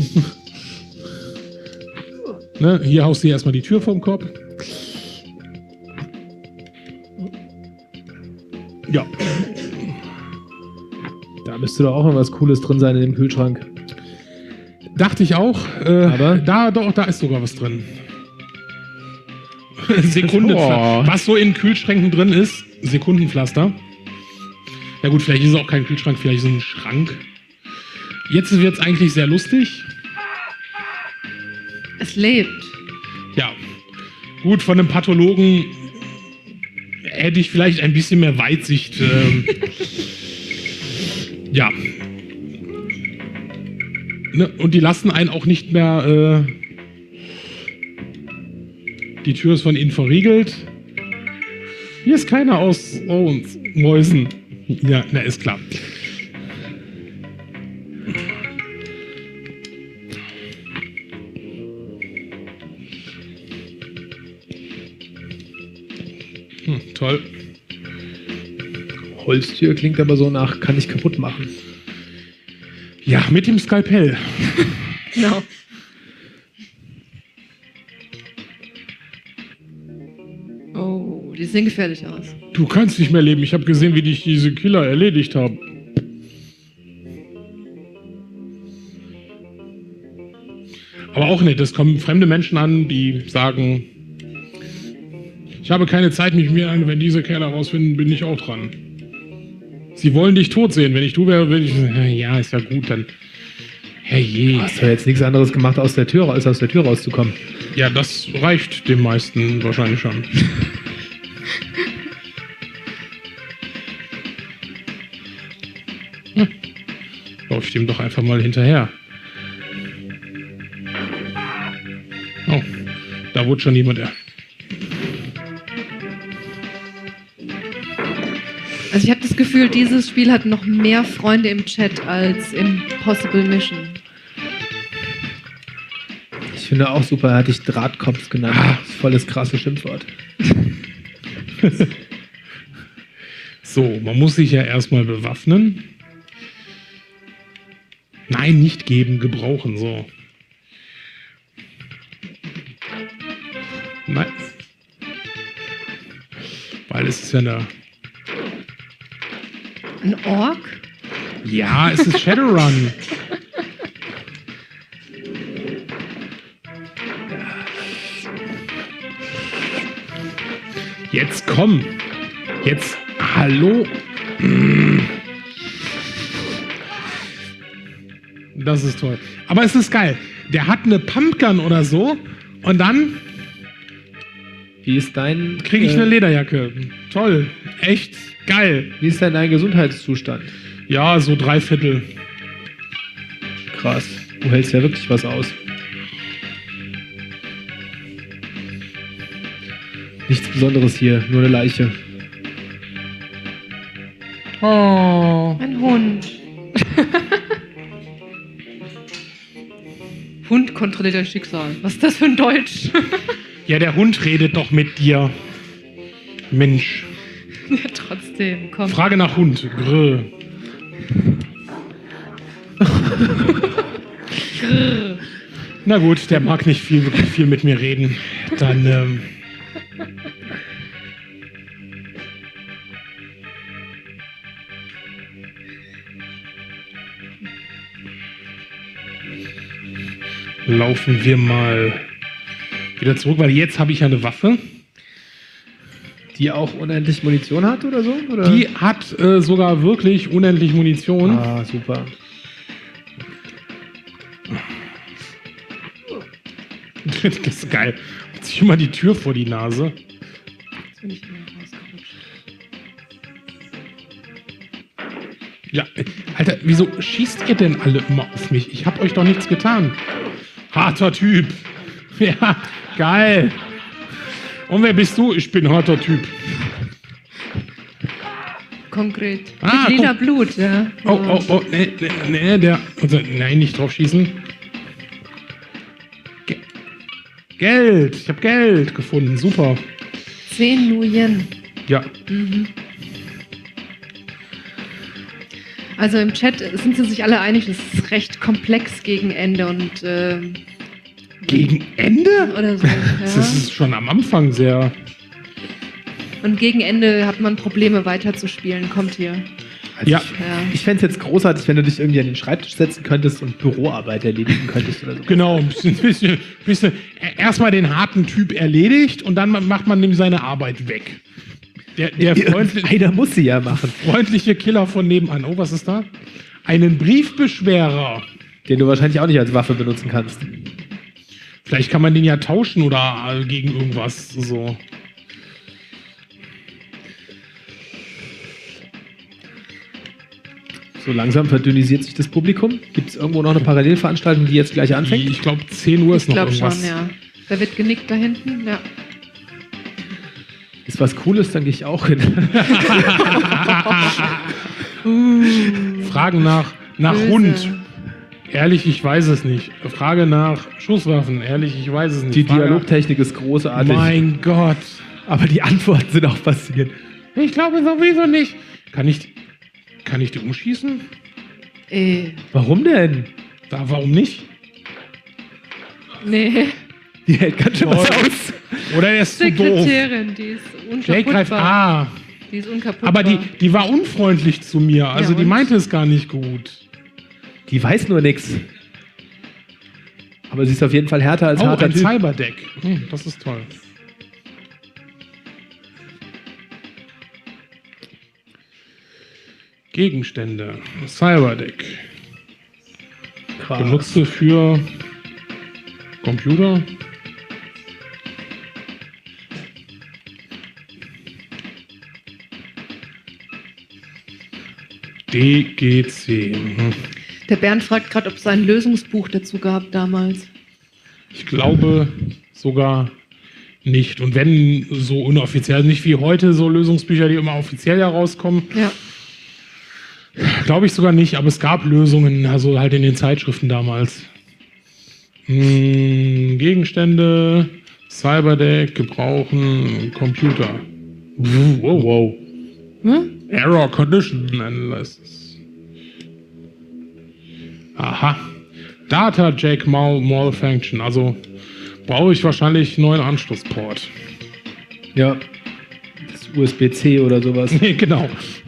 Ne, hier haust du dir erstmal die Tür vom Kopf. Ja. Da müsste doch auch irgendwas Cooles drin sein in dem Kühlschrank. Dachte ich auch. Aber? Da ist sogar was drin. Sekunde. Oh. Was so in Kühlschränken drin ist, Sekundenpflaster. Ja gut, vielleicht ist es auch kein Kühlschrank, vielleicht so ein Schrank. Jetzt wird es eigentlich sehr lustig. Es lebt. Ja. Gut, von einem Pathologen hätte ich vielleicht ein bisschen mehr Weitsicht. Ja. Ne? Und die lassen einen auch nicht mehr. Die Tür ist von innen verriegelt. Hier ist keiner aus uns Mäusen. Ja, na, ist klar. Toll. Holztür klingt aber so nach, kann ich kaputt machen. Ja, mit dem Skalpell. Genau. Oh, die sehen gefährlich aus. Du kannst nicht mehr leben. Ich habe gesehen, wie dich diese Killer erledigt haben. Aber auch nicht. Es kommen fremde Menschen an, die sagen, ich habe keine Zeit mit mir an, wenn diese Kerle rausfinden, bin ich auch dran. Sie wollen dich tot sehen. Wenn ich du wäre, würde ich sagen, ja, ist ja gut, dann herrje. Hast du jetzt nichts anderes gemacht, als aus der Tür rauszukommen? Ja, das reicht den meisten wahrscheinlich schon. Lauf ich dem doch einfach mal hinterher. Oh, da wurde schon jemand. Also ich habe das Gefühl, dieses Spiel hat noch mehr Freunde im Chat als Impossible Mission. Ich finde auch super, er hat dich Drahtkopf genannt. Volles krasse Schimpfwort. So, man muss sich ja erstmal bewaffnen. Nein, nicht geben, gebrauchen, so. Nein. Weil es ist ja eine... Ein Ork? Ja, es ist Shadowrun. Jetzt komm. Jetzt, hallo. Das ist toll. Aber es ist geil. Der hat eine Pumpgun oder so und dann Wie ist dein... kriege ich eine Lederjacke. Toll. Echt geil. Wie ist denn dein Gesundheitszustand? Ja, so 3/4. Krass. Du hältst ja wirklich was aus. Nichts Besonderes hier, nur eine Leiche. Oh. Ein Hund. Hund kontrolliert dein Schicksal. Was ist das für ein Deutsch? Ja, der Hund redet doch mit dir. Mensch. Ja, trotzdem, komm. Frage nach Hund. Grrr. Na gut, der mag nicht wirklich viel mit mir reden. Dann, laufen wir mal wieder zurück, weil jetzt habe ich ja eine Waffe. Die auch unendlich Munition hat oder so? Oder? Die hat sogar wirklich unendlich Munition. Ah, super. Das ist geil. Hat sich immer die Tür vor die Nase. Jetzt bin ich wieder rausgerutscht. Ja, Alter, wieso schießt ihr denn alle immer auf mich? Ich hab euch doch nichts getan. Harter Typ. Ja, geil. Und wer bist du? Ich bin harter Typ. Konkret. Ah, Mit lila Blut, ja. Oh, nee, nein, nicht drauf schießen. Geld, ich habe Geld gefunden, super. 10 Nuyen. Ja, Also im Chat sind sie sich alle einig, das ist recht komplex gegen Ende und gegen Ende? oder so. Das Ja. ist schon am Anfang sehr... Und gegen Ende hat man Probleme weiterzuspielen, kommt hier. Also Ja. Ja. Ich fände es jetzt großartig, wenn du dich irgendwie an den Schreibtisch setzen könntest und Büroarbeit erledigen könntest oder so. Genau, ein bisschen erstmal den harten Typ erledigt und dann macht man nämlich seine Arbeit weg. Der Einer muss sie ja machen. freundliche Killer von nebenan. Oh, was ist da? Einen Briefbeschwerer. Den du wahrscheinlich auch nicht als Waffe benutzen kannst. Vielleicht kann man den ja tauschen oder gegen irgendwas so. So langsam verdünnisiert sich das Publikum. Gibt es irgendwo noch eine Parallelveranstaltung, die jetzt gleich anfängt? Ich glaube, 10 Uhr ist Ich noch glaube irgendwas. schon, ja. Da wird genickt da hinten, ja. Ist was Cooles, dann gehe ich auch hin. Fragen nach Böse. Hund. Ehrlich, ich weiß es nicht. Frage nach Schusswaffen. Ehrlich, ich weiß es nicht. Die Frage Dialogtechnik ist großartig. Mein Gott. Aber die Antworten sind auch faszinierend. Ich glaube sowieso nicht. Kann ich die umschießen? Warum denn? Warum nicht? Nee. Die hält ganz schön was Oh. aus. Oder er ist zu doof. Sekretärin, die ist Jake greift. unkaputtbar. Die ist unkaputtbar. Aber die war unfreundlich zu mir. Also Ja, die und? meinte es gar nicht gut. Die weiß nur nichts. Aber sie ist auf jeden Fall härter als Oh, harter ein Typ. Cyberdeck. Das ist toll. Gegenstände. Cyberdeck. Krass. Benutze für Computer. DGC. Der Bernd fragt gerade, ob es ein Lösungsbuch dazu gab damals. Ich glaube sogar nicht. Und wenn so unoffiziell, nicht wie heute so Lösungsbücher, die immer offiziell herauskommen, Ja. glaube ich sogar nicht, aber es gab Lösungen, also halt in den Zeitschriften damals. Gegenstände, Cyberdeck, gebrauchen, Computer. Wow. Error Condition Analysis. Aha. Data Jack Malfunction. Also brauche ich wahrscheinlich einen neuen Anschlussport. Ja. Das USB-C oder sowas. Nee, genau.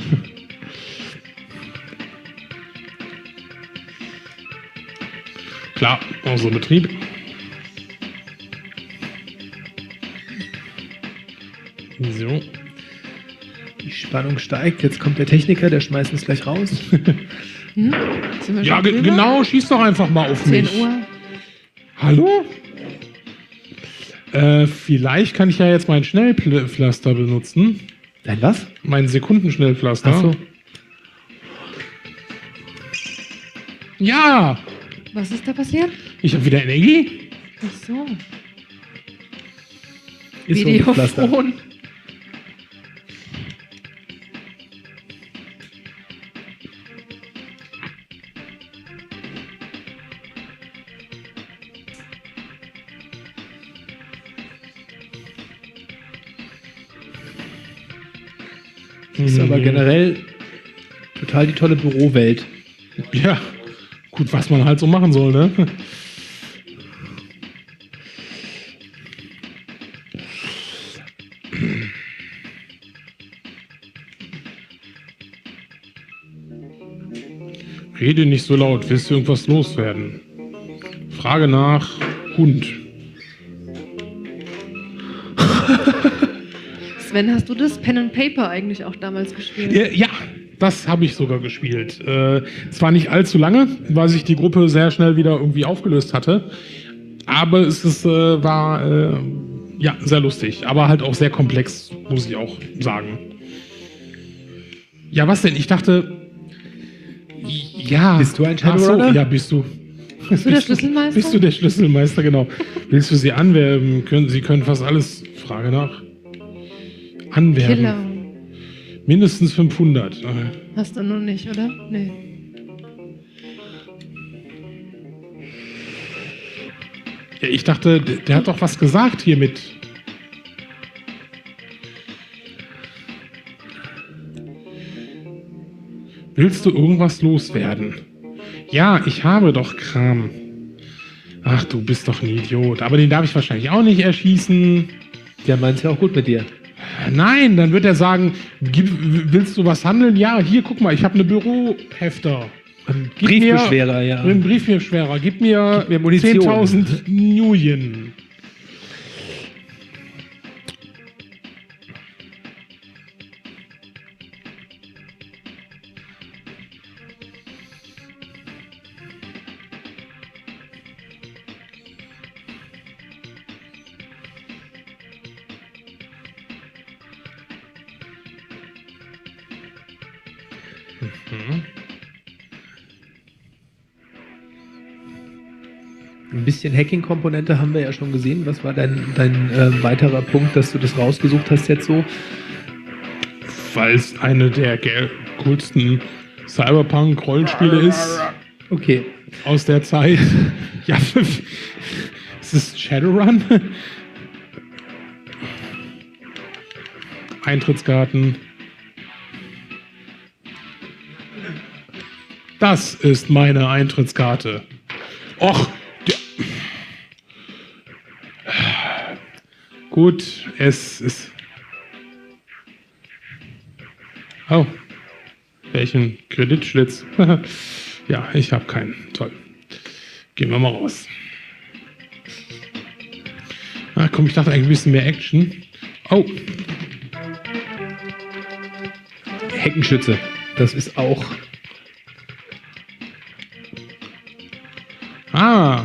Klar, also Betrieb. So. Die Spannung steigt. Jetzt kommt der Techniker, der schmeißt uns gleich raus. Sind wir Ja, schon drüber? genau, schieß doch einfach mal auf 10 mich. Uhr. Hallo? Vielleicht kann ich ja jetzt mein Schnellpflaster benutzen. Dein was? Mein Sekundenschnellpflaster. Ach so. Ja, Was ist da passiert? ich habe wieder Energie. Ach so. Ist so ein Pflaster. Videophon. Ist aber generell total die tolle Bürowelt. Ja, gut, was man halt so machen soll, ne? Rede nicht so laut, willst du irgendwas loswerden? Frage nach Hund. Sven, hast du das Pen and Paper eigentlich auch damals gespielt? Ja, das habe ich sogar gespielt. Zwar nicht allzu lange, weil sich die Gruppe sehr schnell wieder irgendwie aufgelöst hatte. Aber war sehr lustig, aber halt auch sehr komplex, muss ich auch sagen. Ja, was denn? Ich dachte, ja. Bist du ein Shadowrunner? Ja, bist du. Bist du der Schlüsselmeister? Bist du der Schlüsselmeister, genau. Willst du sie anwerben? Sie können fast alles, Frage nach, anwerben. Killer. Mindestens 500. Hast du noch nicht, oder? Nee. Ja, ich dachte, der hat doch was gesagt hiermit. Willst du irgendwas loswerden? Ja, ich habe doch Kram. Ach, du bist doch ein Idiot. Aber den darf ich wahrscheinlich auch nicht erschießen. Der meint es ja auch gut mit dir. Nein, dann wird er sagen, willst du was handeln? Ja, hier, guck mal, ich habe eine Bürohefter. Briefbeschwerer, ja. Ein Briefbeschwerer. Gib mir Munition. 10.000 Nuyen. Ein bisschen Hacking-Komponente haben wir ja schon gesehen. Was war dein weiterer Punkt, dass du das rausgesucht hast jetzt so? Weil es eine der coolsten Cyberpunk-Rollenspiele ist. Okay. Aus der Zeit. Ja, es ist Shadowrun. Eintrittskarten. Das ist meine Eintrittskarte. Och, gut, es ist... Oh, welchen Kreditschlitz? Ja, ich habe keinen. Toll. Gehen wir mal raus. Ah, komm, ich dachte eigentlich ein bisschen mehr Action. Oh. Heckenschütze. Das ist auch... Ah.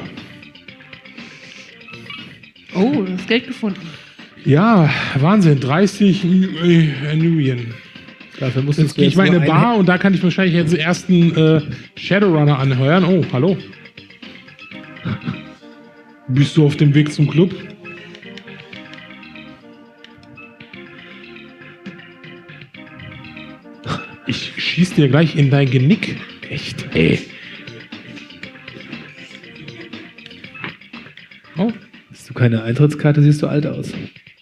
Oh, du hast Geld gefunden. Ja, Wahnsinn. 30 Nuyen. Dafür musst Jetzt gehe ich mal in eine Bar und da kann ich wahrscheinlich jetzt den ersten Shadowrunner anheuern. Oh, hallo. Bist du auf dem Weg zum Club? Ich schieß dir gleich in dein Genick. Echt, ey. Oh. Hast du keine Eintrittskarte, siehst du alt aus.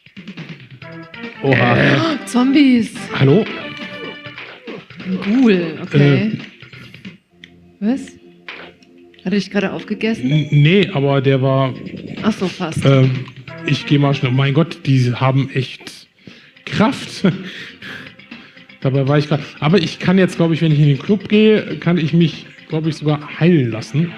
Oha. Zombies. Hallo? Ein Ghoul, okay. Was? Hat er dich gerade aufgegessen? Nee, aber der war... Ach so, fast. Ich gehe mal schnell. Mein Gott, die haben echt Kraft. Dabei war ich gerade... Aber ich kann jetzt, glaube ich, wenn ich in den Club gehe, kann ich mich, glaube ich, sogar heilen lassen.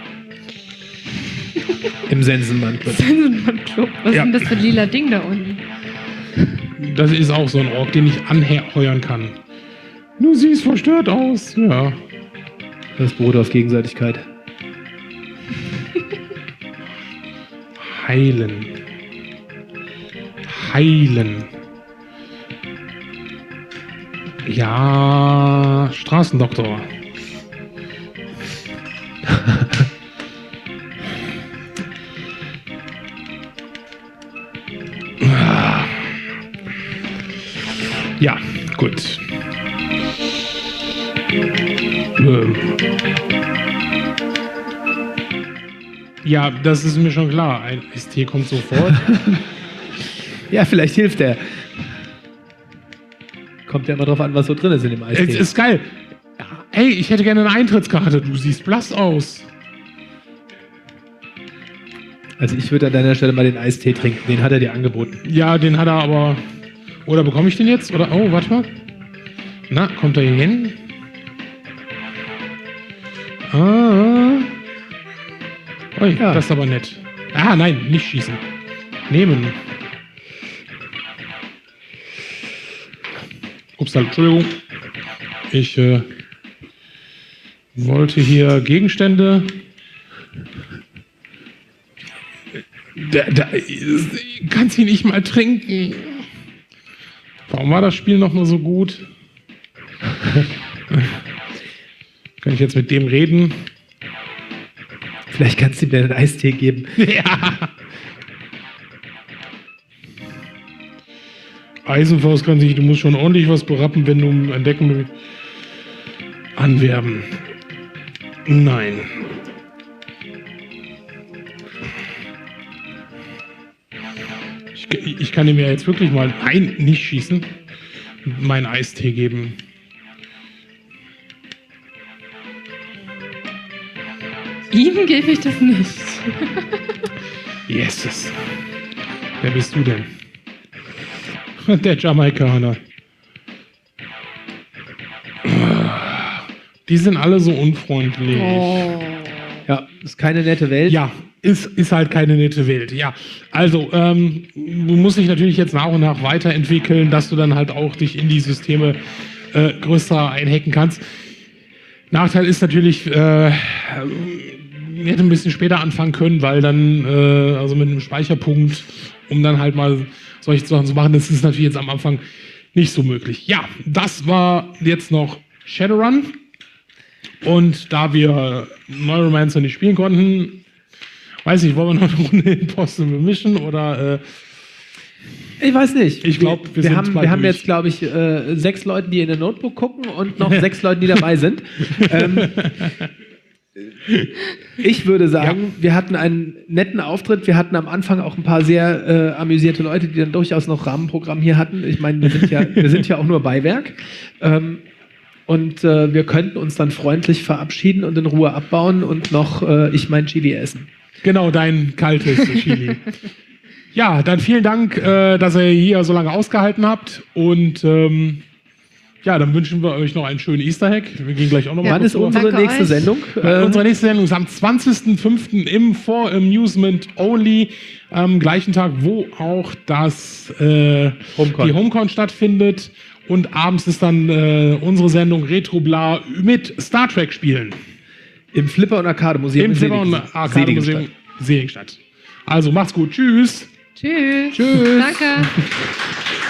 Im Sensenmann-Club. Sensenmann-Club. Was ist denn das für ein lila Ding da unten? Das ist auch so ein Ork, den ich anheuern kann. Du siehst verstört aus. Ja. Das beruht auf Gegenseitigkeit. Heilen. Heilen. Ja, Straßendoktor. Ja, gut. Ja, das ist mir schon klar. Ein ST kommt sofort. Ja, vielleicht hilft er. Kommt ja immer drauf an, was so drin ist in dem Eistee. Es ist geil. Hey, ich hätte gerne eine Eintrittskarte. Du siehst blass aus. Also ich würde an deiner Stelle mal den Eistee trinken. Den hat er dir angeboten. Ja, den hat er aber... Oder bekomme ich den jetzt? Oder... Oh, warte mal. Na, kommt er hier hin? Ah. Ui, ja. Das ist aber nett. Ah, nein, nicht schießen. Nehmen. Ups, Entschuldigung. Ich wollte hier Gegenstände. kannst ihn nicht mal trinken. Warum war das Spiel noch nur so gut? Kann ich jetzt mit dem reden? Vielleicht kannst du ihm einen Eistee geben. Ja. Eisenfaust kann sich, du musst schon ordentlich was berappen, wenn du entdecken willst. Anwerben. Nein. Ich kann ihm ja jetzt wirklich mal nicht schießen, meinen Eistee geben. Ihm gebe ich das nicht. Jesus. Wer bist du denn? Der Jamaikaner. Die sind alle so unfreundlich. Oh. Ja, ist keine nette Welt. Ja, ist halt keine nette Welt. Ja, also du musst dich natürlich jetzt nach und nach weiterentwickeln, dass du dann halt auch dich in die Systeme größer einhacken kannst. Nachteil ist natürlich, hätte ein bisschen später anfangen können, weil dann, also mit einem Speicherpunkt, um dann halt mal solche Sachen zu machen, das ist natürlich jetzt am Anfang nicht so möglich. Ja, das war jetzt noch Shadowrun. Und da wir Neuromancer nicht spielen konnten, weiß ich, wollen wir noch eine Runde Impossible Mission oder Ich weiß nicht. Ich glaube, wir haben jetzt, glaube ich, 6 Leute, die in der Notebook gucken und noch 6 Leute, die dabei sind. Ich würde sagen, wir hatten einen netten Auftritt. Wir hatten am Anfang auch ein paar sehr amüsierte Leute, die dann durchaus noch Rahmenprogramm hier hatten. Ich meine, wir sind ja auch nur Beiwerk. Und wir könnten uns dann freundlich verabschieden und in Ruhe abbauen und noch mein Chili essen. Genau, dein kaltes Chili. Ja, dann vielen Dank, dass ihr hier so lange ausgehalten habt. Und ja, dann wünschen wir euch noch einen schönen Easter Egg. Wir gehen gleich auch noch mal. Wann ist unsere nächste Sendung? Unsere nächste Sendung ist am 20.05. im For Amusement Only. Am gleichen Tag, wo auch die HomeCon stattfindet. Und abends ist dann unsere Sendung Retroblar mit Star Trek spielen. Im Flipper- und Arcade-Museum. Im Flipper- und Arcade-Museum Seligenstadt. Also macht's gut. Tschüss. Tschüss. Tschüss. Danke.